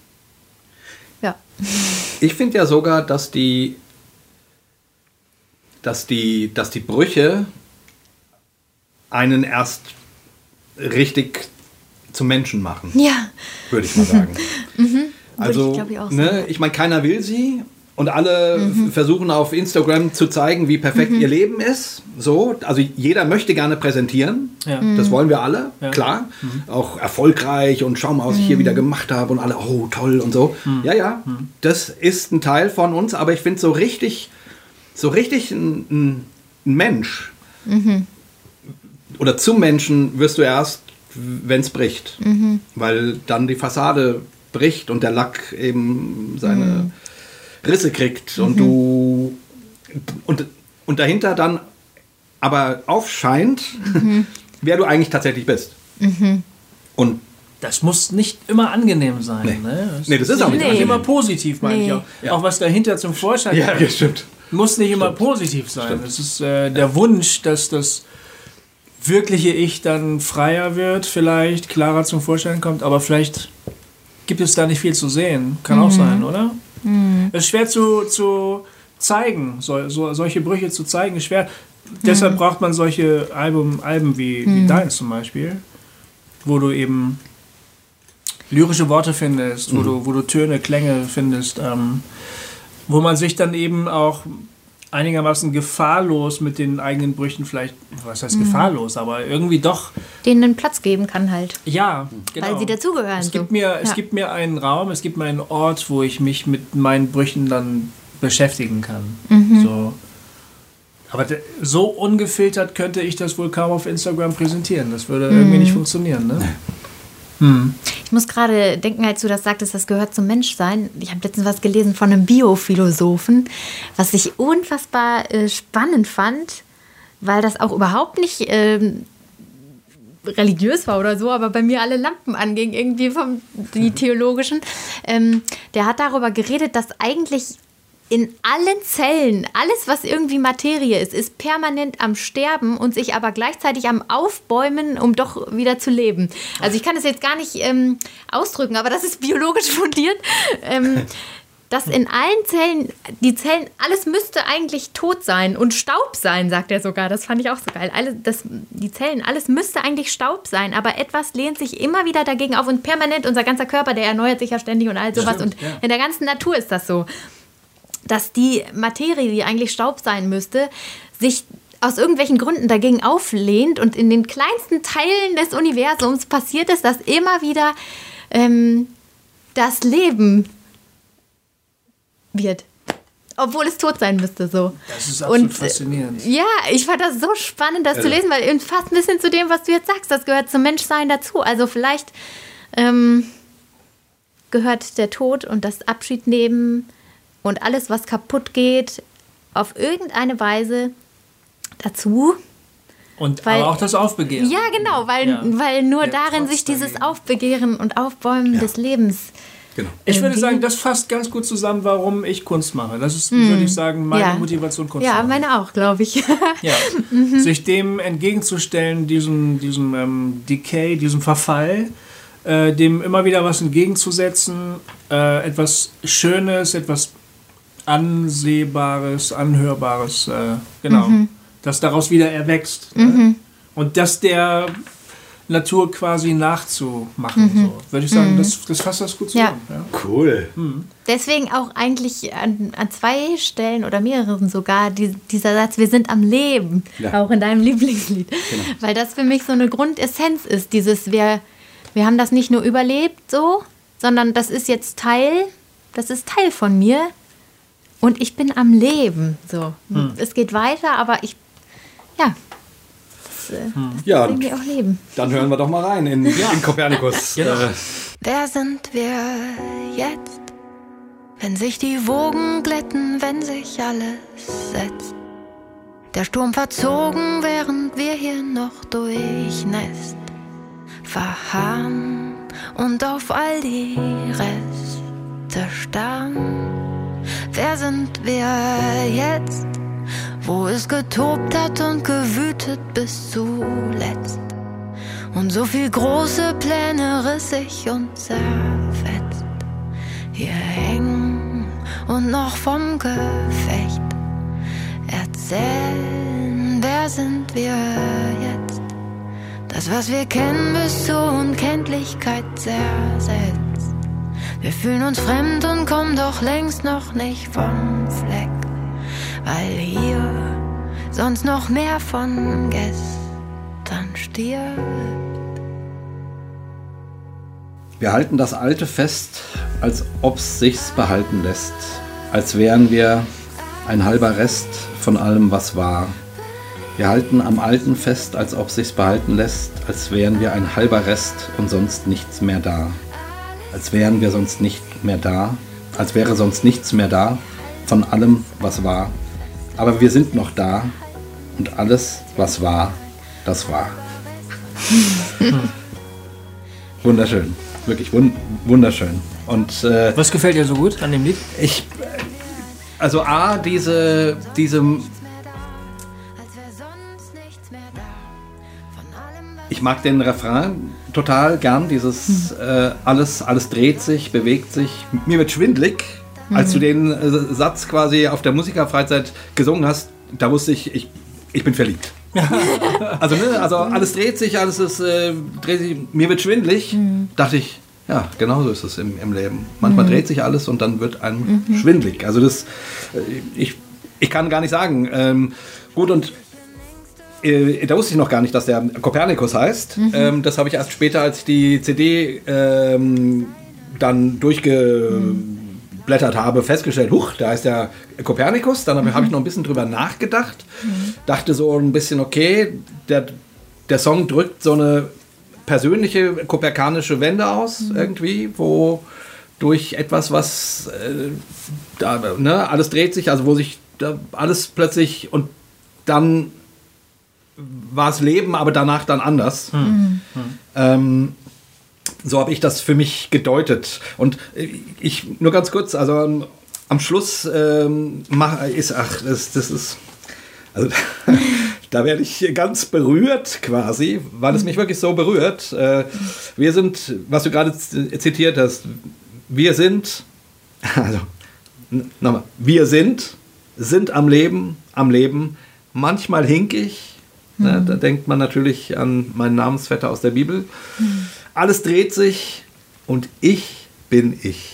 Ich finde ja sogar, dass die Brüche einen erst richtig zum Menschen machen. Ja. Würde ich mal sagen. Also, ich meine, keiner will sie und alle versuchen auf Instagram zu zeigen, wie perfekt ihr Leben ist. So, also jeder möchte gerne präsentieren. Ja. Das wollen wir alle, klar. Auch erfolgreich und schau mal, was ich hier wieder gemacht habe und alle, oh, toll und so. Das ist ein Teil von uns, aber ich finde so richtig ein Mensch oder zum Menschen wirst du erst, wenn es bricht. Weil dann die Fassade bricht und der Lack eben seine Risse kriegt und du und dahinter dann aber aufscheint, wer du eigentlich tatsächlich bist. Und das muss nicht immer angenehm sein. Nee, ne? Das ist auch nicht angenehm. Immer positiv, meine ich auch. Ja. Auch was dahinter zum Vorschein kommt. Ja, stimmt. Muss nicht immer positiv sein. Es ist der Wunsch, dass das wirkliche Ich dann freier wird, vielleicht klarer zum Vorschein kommt, aber vielleicht gibt es da nicht viel zu sehen. Kann auch sein, oder? Es ist schwer zu zeigen, solche Brüche zu zeigen, ist schwer. Deshalb braucht man solche Alben wie deins zum Beispiel, wo du eben lyrische Worte findest, wo du Töne, Klänge findest, wo man sich dann eben auch einigermaßen gefahrlos mit den eigenen Brüchen vielleicht, was heißt gefahrlos, aber irgendwie doch. Denen einen Platz geben kann halt. Ja, genau. Weil sie dazugehören. Es gibt mir einen Raum, es gibt mir einen Ort, wo ich mich mit meinen Brüchen dann beschäftigen kann. So. Aber so ungefiltert könnte ich das wohl kaum auf Instagram präsentieren. Das würde irgendwie nicht funktionieren, ne? Ich muss gerade denken, als du das sagtest, das gehört zum Menschsein. Ich habe letztens was gelesen von einem Biophilosophen, was ich unfassbar spannend fand, weil das auch überhaupt nicht religiös war oder so, aber bei mir alle Lampen anging, irgendwie die theologischen. Der hat darüber geredet, dass eigentlich in allen Zellen, alles, was irgendwie Materie ist permanent am Sterben und sich aber gleichzeitig am Aufbäumen, um doch wieder zu leben. Also ich kann das jetzt gar nicht ausdrücken, aber das ist biologisch fundiert. Dass in allen Zellen, die Zellen, alles müsste eigentlich tot sein und Staub sein, sagt er sogar. Das fand ich auch so geil. Die Zellen, alles müsste eigentlich Staub sein, aber etwas lehnt sich immer wieder dagegen auf und permanent, unser ganzer Körper, der erneuert sich ja ständig und all sowas. Stimmt, und in der ganzen Natur ist das so, dass die Materie, die eigentlich Staub sein müsste, sich aus irgendwelchen Gründen dagegen auflehnt und in den kleinsten Teilen des Universums passiert es, dass immer wieder das Leben wird. Obwohl es tot sein müsste, so. Das ist absolut faszinierend. Ja, ich fand das so spannend, das zu lesen, weil fast ein bisschen zu dem, was du jetzt sagst, das gehört zum Menschsein dazu. Also vielleicht gehört der Tod und das Abschiednehmen und alles, was kaputt geht, auf irgendeine Weise dazu. Und aber auch das Aufbegehren. Ja, genau, weil nur darin sich dieses Aufbegehren und Aufbäumen des Lebens. Genau. Ich würde sagen, das fasst ganz gut zusammen, warum ich Kunst mache. Das ist, würde ich sagen, meine Motivation, Kunst zu machen. Ja, meine auch, glaube ich. Ja. Sich dem entgegenzustellen, diesem Decay, diesem Verfall, dem immer wieder was entgegenzusetzen, etwas Schönes, etwas Ansehbares, Anhörbares, das daraus wieder erwächst. Und das der Natur quasi nachzumachen. So. Würde ich sagen, das fasst das gut zusammen. Ja. Cool. Deswegen auch eigentlich an 2 Stellen oder mehreren sogar dieser Satz, wir sind am Leben, auch in deinem Lieblingslied. Genau. Weil das für mich so eine Grundessenz ist, dieses, wir haben das nicht nur überlebt so, sondern das ist jetzt Teil von mir und ich bin am Leben. So. Es geht weiter, aber wir auch leben. Dann hören wir doch mal rein in Kopernikus. Wer sind wir jetzt, wenn sich die Wogen glätten, wenn sich alles setzt? Der Sturm verzogen, während wir hier noch durchnässt verharren und auf all die Reste starren. Wer sind wir jetzt, wo es getobt hat und gewütet bis zuletzt? Und so viel große Pläne riss ich und zerfetzt. Hier hängen und noch vom Gefecht erzählen. Wer sind wir jetzt? Das, was wir kennen, bis zur Unkenntlichkeit zersetzt. Wir fühlen uns fremd und kommen doch längst noch nicht vom Fleck, weil hier sonst noch mehr von gestern stirbt. Wir halten das Alte fest, als ob's sich's behalten lässt, als wären wir ein halber Rest von allem, was war. Wir halten am Alten fest, als ob sich's behalten lässt, als wären wir ein halber Rest und sonst nichts mehr da. Als wären wir sonst nicht mehr da, als wäre sonst nichts mehr da von allem, was war. Aber wir sind noch da und alles, was war, das war. Wunderschön, wirklich wunderschön. Und was gefällt dir so gut an dem Lied? Also A, diese ich mag den Refrain total gern, dieses alles dreht sich, bewegt sich. Mir wird schwindelig, als du den Satz quasi auf der Musikerfreizeit gesungen hast, da wusste ich bin verliebt. Also alles dreht sich, alles ist, dreht sich, mir wird schwindelig, dachte ich, ja, genauso ist es im Leben. Manchmal dreht sich alles und dann wird einem schwindelig. Also ich ich kann gar nicht sagen. Gut, und da wusste ich noch gar nicht, dass der Kopernikus heißt. Das habe ich erst später, als ich die CD dann durchgeblättert habe, festgestellt, huch, da heißt der Kopernikus. Dann habe ich noch ein bisschen drüber nachgedacht. Dachte so ein bisschen, okay, der Song drückt so eine persönliche koperkanische Wende aus, irgendwie, wo durch etwas, was alles dreht sich, also wo sich alles plötzlich und dann war es Leben, aber danach dann anders. So habe ich das für mich gedeutet. Und ich, nur ganz kurz, also am Schluss das ist, also da werde ich ganz berührt quasi, weil es mich wirklich so berührt. Wir sind, was du gerade zitiert hast, wir sind am Leben, manchmal hinkig. Ne, da denkt man natürlich an meinen Namensvetter aus der Bibel. Alles dreht sich und ich bin ich.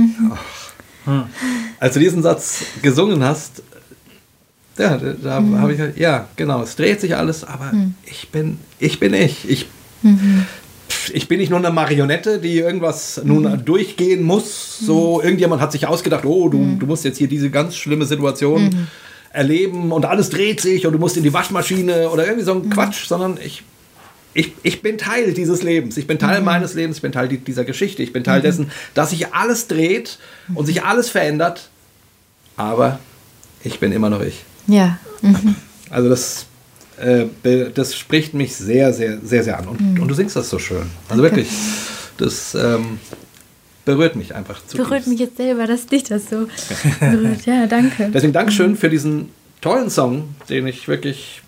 Als du diesen Satz gesungen hast, da habe ich halt, ja, genau, es dreht sich alles, aber ich bin ich. Ich bin nicht nur eine Marionette, die irgendwas nun durchgehen muss. So, irgendjemand hat sich ausgedacht, oh, du musst jetzt hier diese ganz schlimme Situation erleben und alles dreht sich und du musst in die Waschmaschine oder irgendwie so ein Quatsch, sondern ich bin Teil dieses Lebens. Ich bin Teil meines Lebens, ich bin Teil dieser Geschichte. Ich bin Teil dessen, dass sich alles dreht und sich alles verändert, aber ich bin immer noch ich. Ja. Also das spricht mich sehr, sehr, sehr, sehr an. Und du singst das so schön. Also wirklich, das berührt mich einfach zutiefst. Berührt mich jetzt selber, dass dich das so berührt. Ja, danke. Deswegen Dankeschön für diesen tollen Song, den ich wirklich,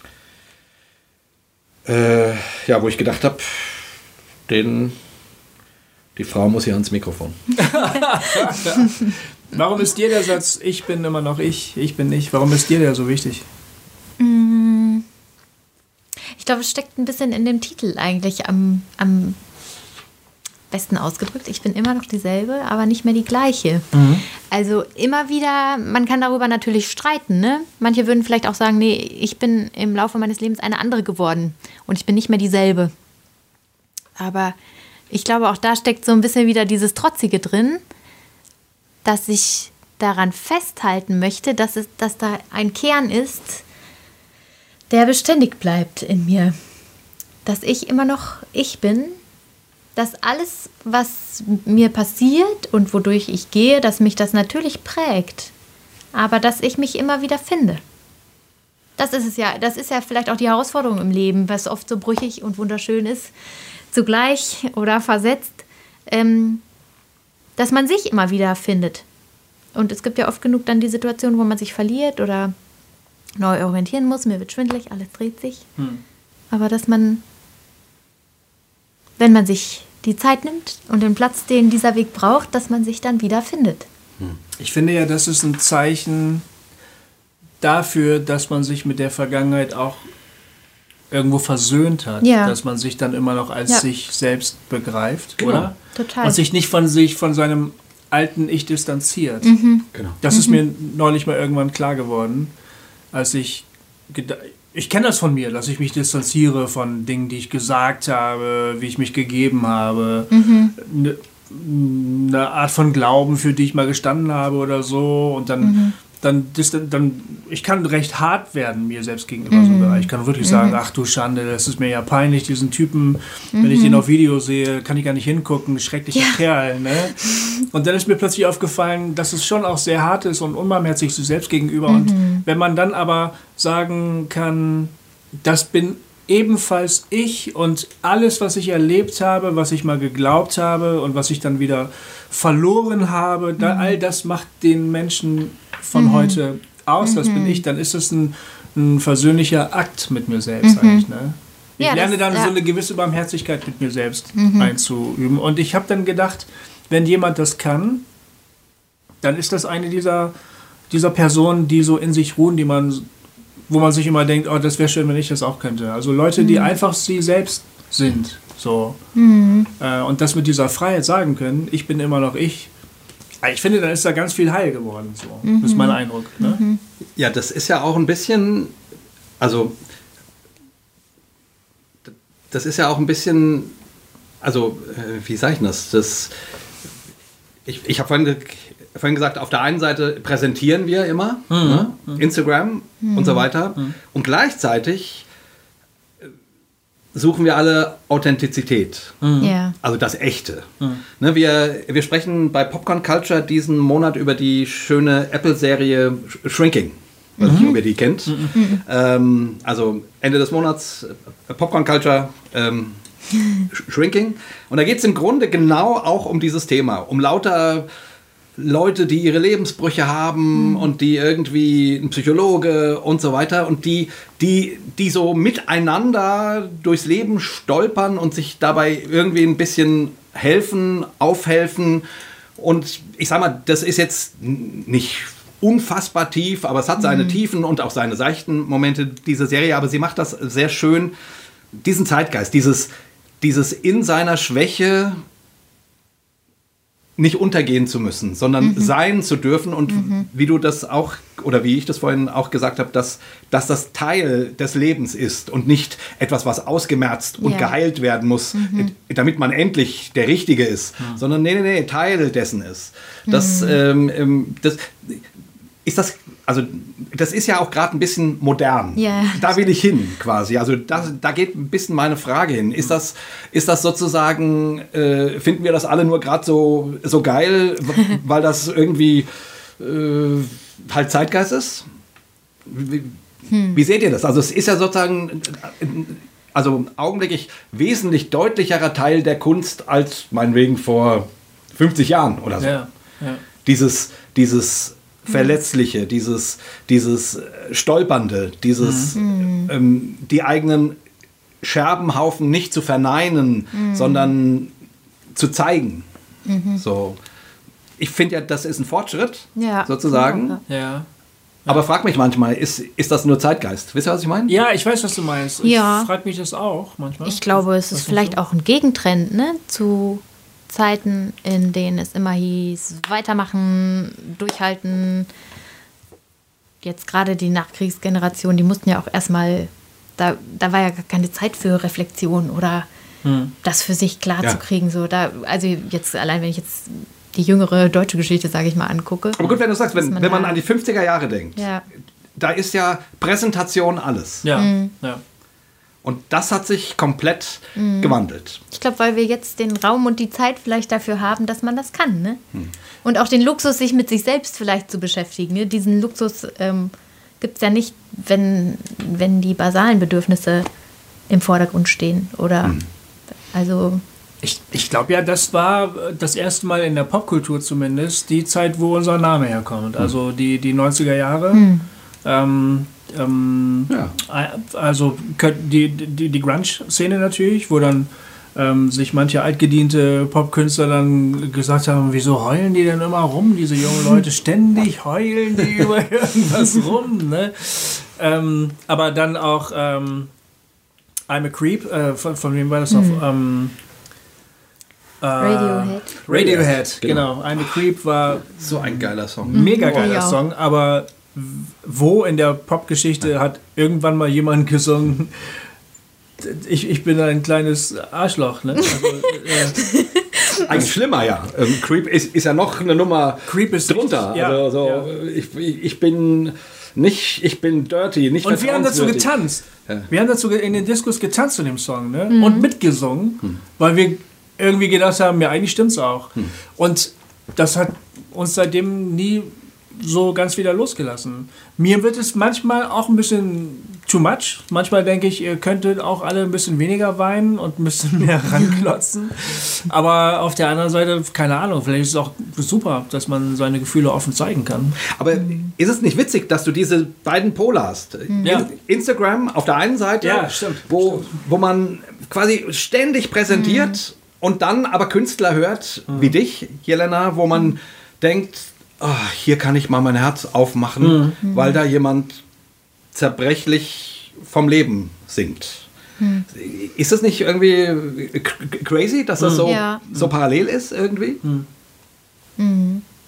wo ich gedacht habe, die Frau muss hier ans Mikrofon. Warum ist dir der Satz, ich bin immer noch ich bin nicht, warum ist dir der so wichtig? Ich glaube, es steckt ein bisschen in dem Titel eigentlich am besten ausgedrückt. Ich bin immer noch dieselbe, aber nicht mehr die gleiche. Also immer wieder, man kann darüber natürlich streiten, ne? Manche würden vielleicht auch sagen, nee, ich bin im Laufe meines Lebens eine andere geworden und ich bin nicht mehr dieselbe. Aber ich glaube, auch da steckt so ein bisschen wieder dieses Trotzige drin, dass ich daran festhalten möchte, dass da ein Kern ist, der beständig bleibt in mir. Dass ich immer noch ich bin, dass alles, was mir passiert und wodurch ich gehe, dass mich das natürlich prägt, aber dass ich mich immer wieder finde. Das ist ja vielleicht auch die Herausforderung im Leben, was oft so brüchig und wunderschön ist, zugleich oder versetzt, dass man sich immer wieder findet. Und es gibt ja oft genug dann die Situation, wo man sich verliert oder neu orientieren muss, mir wird schwindelig, alles dreht sich. Aber dass man, wenn man sich die Zeit nimmt und den Platz, den dieser Weg braucht, dass man sich dann wieder findet. Ich finde ja, das ist ein Zeichen dafür, dass man sich mit der Vergangenheit auch irgendwo versöhnt hat. Ja. Dass man sich dann immer noch als sich selbst begreift, Genau. oder? Total. Und sich nicht von seinem alten Ich distanziert. Genau. Das ist mir neulich mal irgendwann klar geworden, als ich kenne das von mir, dass ich mich distanziere von Dingen, die ich gesagt habe, wie ich mich gegeben habe, eine Art von Glauben, für die ich mal gestanden habe oder so. Und dann ich kann recht hart werden mir selbst gegenüber so einem Bereich. Ich kann wirklich sagen, ach du Schande, das ist mir ja peinlich, diesen Typen, wenn ich den auf Video sehe, kann ich gar nicht hingucken, schrecklicher Kerl. Ne? Und dann ist mir plötzlich aufgefallen, dass es schon auch sehr hart ist und unbarmherzig sich selbst gegenüber. Und wenn man dann aber sagen kann, das bin ebenfalls ich und alles, was ich erlebt habe, was ich mal geglaubt habe und was ich dann wieder verloren habe, all das macht den Menschen von heute aus, das bin ich, dann ist es ein versöhnlicher Akt mit mir selbst eigentlich. Ne? Ich lerne dann so eine gewisse Barmherzigkeit mit mir selbst einzuüben. Und ich habe dann gedacht, wenn jemand das kann, dann ist das eine dieser Personen, die so in sich ruhen, wo man sich immer denkt, oh, das wäre schön, wenn ich das auch könnte. Also Leute, die einfach sie selbst sind. So. Und das mit dieser Freiheit sagen können, ich bin immer noch ich. Ich finde, dann ist da ganz viel heil geworden. So. Das ist mein Eindruck. Ne? Ja, das ist ja auch ein bisschen, also das ist ja auch ein bisschen, also wie sage ich das? Ich habe vorhin gesagt, auf der einen Seite präsentieren wir immer, ne? Instagram und so weiter, und gleichzeitig suchen wir alle Authentizität, Ja. also das Echte. Ne, wir sprechen bei Popcorn Culture diesen Monat über die schöne Apple-Serie Shrinking. Ich weiß nicht, ob ihr die kennt. Also Ende des Monats Popcorn Culture Shrinking. Und da geht es im Grunde genau auch um dieses Thema. Um lauter Leute, die ihre Lebensbrüche haben und die irgendwie ein Psychologe und so weiter und die so miteinander durchs Leben stolpern und sich dabei irgendwie ein bisschen helfen, aufhelfen. Und ich sag mal, das ist jetzt nicht unfassbar tief, aber es hat seine Tiefen und auch seine seichten Momente, diese Serie. Aber sie macht das sehr schön, diesen Zeitgeist, dieses in seiner Schwäche nicht untergehen zu müssen, sondern sein zu dürfen und wie du das auch, oder wie ich das vorhin auch gesagt habe, dass das Teil des Lebens ist und nicht etwas, was ausgemerzt und geheilt werden muss, damit man endlich der Richtige ist, sondern nee, Teil dessen ist. Das ist das, also das ist ja auch gerade ein bisschen modern. Ja. Da will ich hin quasi. Also da geht ein bisschen meine Frage hin. Ist das sozusagen, finden wir das alle nur gerade so geil, weil das irgendwie halt Zeitgeist ist? Wie seht ihr das? Also es ist ja sozusagen, also augenblicklich wesentlich deutlicherer Teil der Kunst als meinetwegen vor 50 Jahren oder so. Ja. Dieses Verletzliche, dieses Stolpernde, die eigenen Scherbenhaufen nicht zu verneinen, sondern zu zeigen. So. Ich finde ja, das ist ein Fortschritt, sozusagen. Ja. Aber frag mich manchmal, ist das nur Zeitgeist? Wisst ihr, was ich meine? Ja, ich weiß, was du meinst. Ja. Ich frage mich das auch manchmal. Ich glaube, es ist vielleicht auch ein Gegentrend, ne, zu Zeiten, in denen es immer hieß, weitermachen, durchhalten. Jetzt gerade die Nachkriegsgeneration, die mussten ja auch erstmal, da war ja gar keine Zeit für Reflexion oder das für sich klar zu kriegen. So, also jetzt, allein wenn ich jetzt die jüngere deutsche Geschichte, sage ich mal, angucke. Aber gut, wenn du sagst, wenn man an die 50er Jahre denkt, da ist ja Präsentation alles. Ja, ja. Und das hat sich komplett gewandelt. Ich glaube, weil wir jetzt den Raum und die Zeit vielleicht dafür haben, dass man das kann. Ne? Und auch den Luxus, sich mit sich selbst vielleicht zu beschäftigen. Ne? Diesen Luxus gibt es ja nicht, wenn die basalen Bedürfnisse im Vordergrund stehen. Oder also... Ich glaube ja, das war das erste Mal in der Popkultur zumindest die Zeit, wo unser Name herkommt. Also die 90er Jahre. Also die Grunge-Szene natürlich, wo dann sich manche altgediente Popkünstler dann gesagt haben, wieso heulen die denn immer rum, diese jungen Leute, ständig heulen die über irgendwas rum, ne? Aber dann auch I'm a Creep, von wem war das noch? Radiohead, genau. I'm a Creep war so ein geiler Song. Mega geiler Song, aber wo in der Popgeschichte hat irgendwann mal jemand gesungen, ich bin ein kleines Arschloch, ne? Also, eigentlich schlimmer, ja. Creep ist ja noch eine Nummer Creep ist drunter. Richtig, also so, ich bin dirty, nicht und wir haben dazu getanzt. Ja. Wir haben dazu in den Diskos getanzt zu dem Song, ne? Und mitgesungen, weil wir irgendwie gedacht haben, ja, eigentlich stimmt's auch. Und das hat uns seitdem nie so ganz wieder losgelassen. Mir wird es manchmal auch ein bisschen too much. Manchmal denke ich, ihr könntet auch alle ein bisschen weniger weinen und ein bisschen mehr ranklotzen. Aber auf der anderen Seite, keine Ahnung, vielleicht ist es auch super, dass man seine Gefühle offen zeigen kann. Aber ist es nicht witzig, dass du diese beiden Pole hast? Ja. Instagram auf der einen Seite, wo man quasi ständig präsentiert und dann aber Künstler hört, wie dich, Jelena, wo man denkt, hier kann ich mal mein Herz aufmachen, weil da jemand zerbrechlich vom Leben singt. Ist das nicht irgendwie crazy, dass das so parallel ist irgendwie?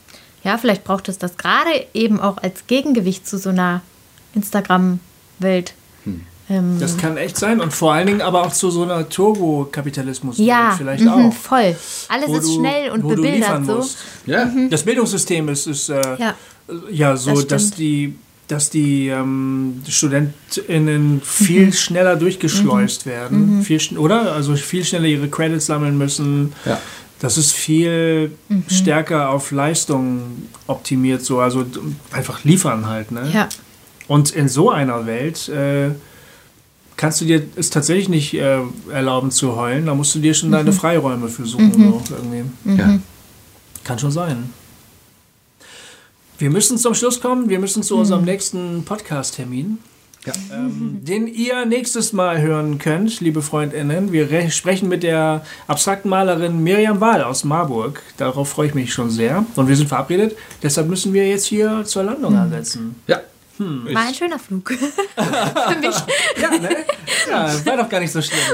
ja, vielleicht braucht es das gerade eben auch als Gegengewicht zu so einer Instagram-Welt. Das kann echt sein und vor allen Dingen aber auch zu so einer Turbokapitalismus Ja, vielleicht auch. voll. Alles Wo ist du- schnell und wo du bebildert liefern so. musst. Ja. Das Bildungssystem ist so, Das dass stimmt. die StudentInnen viel schneller durchgeschleust werden. Oder? Also viel schneller ihre Credits sammeln müssen. Ja. Das ist viel stärker auf Leistung optimiert, so, also einfach liefern halt. Ne? Ja. Und in so einer Welt kannst du dir es tatsächlich nicht erlauben zu heulen. Da musst du dir schon deine Freiräume für suchen. So, irgendwie. Ja. Kann schon sein. Wir müssen zum Schluss kommen. Wir müssen zu unserem nächsten Podcast-Termin. Ja. Den ihr nächstes Mal hören könnt, liebe FreundInnen. Wir sprechen mit der abstrakten Malerin Miriam Wahl aus Marburg. Darauf freue ich mich schon sehr. Und wir sind verabredet. Deshalb müssen wir jetzt hier zur Landung ansetzen. Ja. War ein schöner Flug. Für mich. Ja, ne? Ja, war doch gar nicht so schlimm.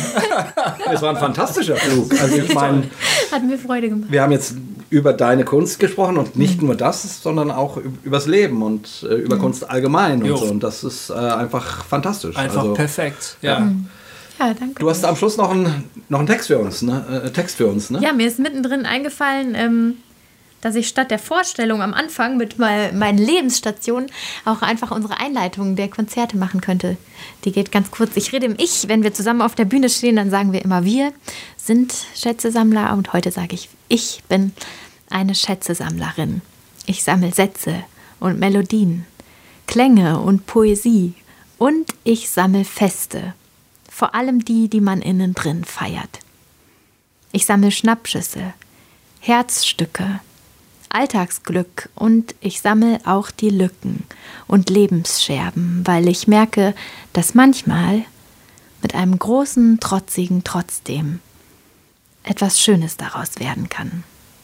Es war ein fantastischer Flug. Also ich meine, Hat mir Freude gemacht. wir haben jetzt über deine Kunst gesprochen und nicht nur das, sondern auch übers Leben und über Kunst allgemein und Jo. so. Und das ist einfach fantastisch. Einfach also, perfekt. Ja. Ja, danke. Du hast am Schluss noch einen Text für uns, ne? Ja, mir ist mittendrin eingefallen, dass ich statt der Vorstellung am Anfang mit meinen Lebensstationen auch einfach unsere Einleitung der Konzerte machen könnte. Die geht ganz kurz. Ich rede im Ich. Wenn wir zusammen auf der Bühne stehen, dann sagen wir immer, wir sind Schätzesammler. Und heute sage ich bin eine Schätzesammlerin. Ich sammle Sätze und Melodien, Klänge und Poesie. Und ich sammle Feste. Vor allem die man innen drin feiert. Ich sammle Schnappschüsse, Herzstücke, Alltagsglück und ich sammle auch die Lücken und Lebensscherben, weil ich merke, dass manchmal mit einem großen, trotzigen Trotzdem etwas Schönes daraus werden kann.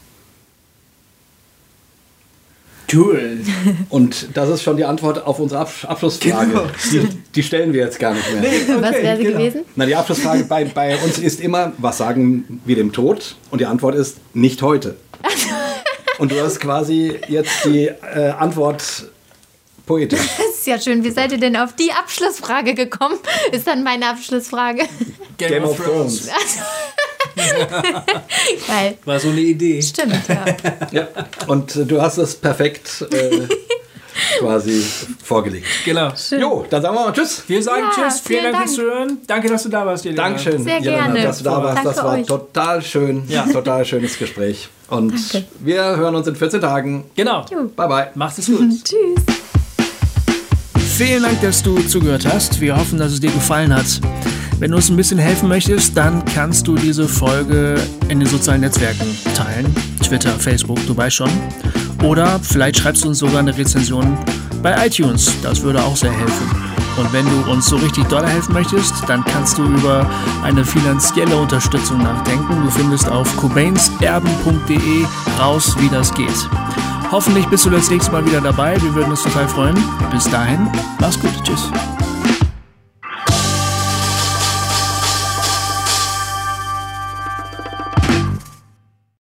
Cool. Und das ist schon die Antwort auf unsere Abschlussfrage. Genau, Die stellen wir jetzt gar nicht mehr. Was wäre sie gewesen? Na, die Abschlussfrage bei uns ist immer, was sagen wir dem Tod? Und die Antwort ist, nicht heute. Und du hast quasi jetzt die Antwort poetisch. Das ist ja schön. Wie seid ihr denn auf die Abschlussfrage gekommen? Ist dann meine Abschlussfrage. Game of Thrones. Geil. War so eine Idee. Stimmt, ja. Ja. Und du hast es perfekt quasi vorgelegt. Genau. Jo, dann sagen wir mal Tschüss. Wir sagen Ja, Tschüss. Vielen vielen Dank fürs Dank. Zuhören. Danke, dass du da warst, Jelena. Dankeschön, Sehr Jelena, gerne. dass du da warst. Das Danke war euch. total schön. Ja. Total schönes Gespräch. Und Danke. wir hören uns in 14 Tagen. Genau. Bye, bye. Macht es gut. Tschüss. Vielen Dank, dass du zugehört hast. Wir hoffen, dass es dir gefallen hat. Wenn du uns ein bisschen helfen möchtest, dann kannst du diese Folge in den sozialen Netzwerken teilen. Twitter, Facebook, du weißt schon. Oder vielleicht schreibst du uns sogar eine Rezension bei iTunes. Das würde auch sehr helfen. Und wenn du uns so richtig doll helfen möchtest, dann kannst du über eine finanzielle Unterstützung nachdenken. Du findest auf cobainerben.de raus, wie das geht. Hoffentlich bist du das nächste Mal wieder dabei. Wir würden uns total freuen. Bis dahin, mach's gut. Tschüss.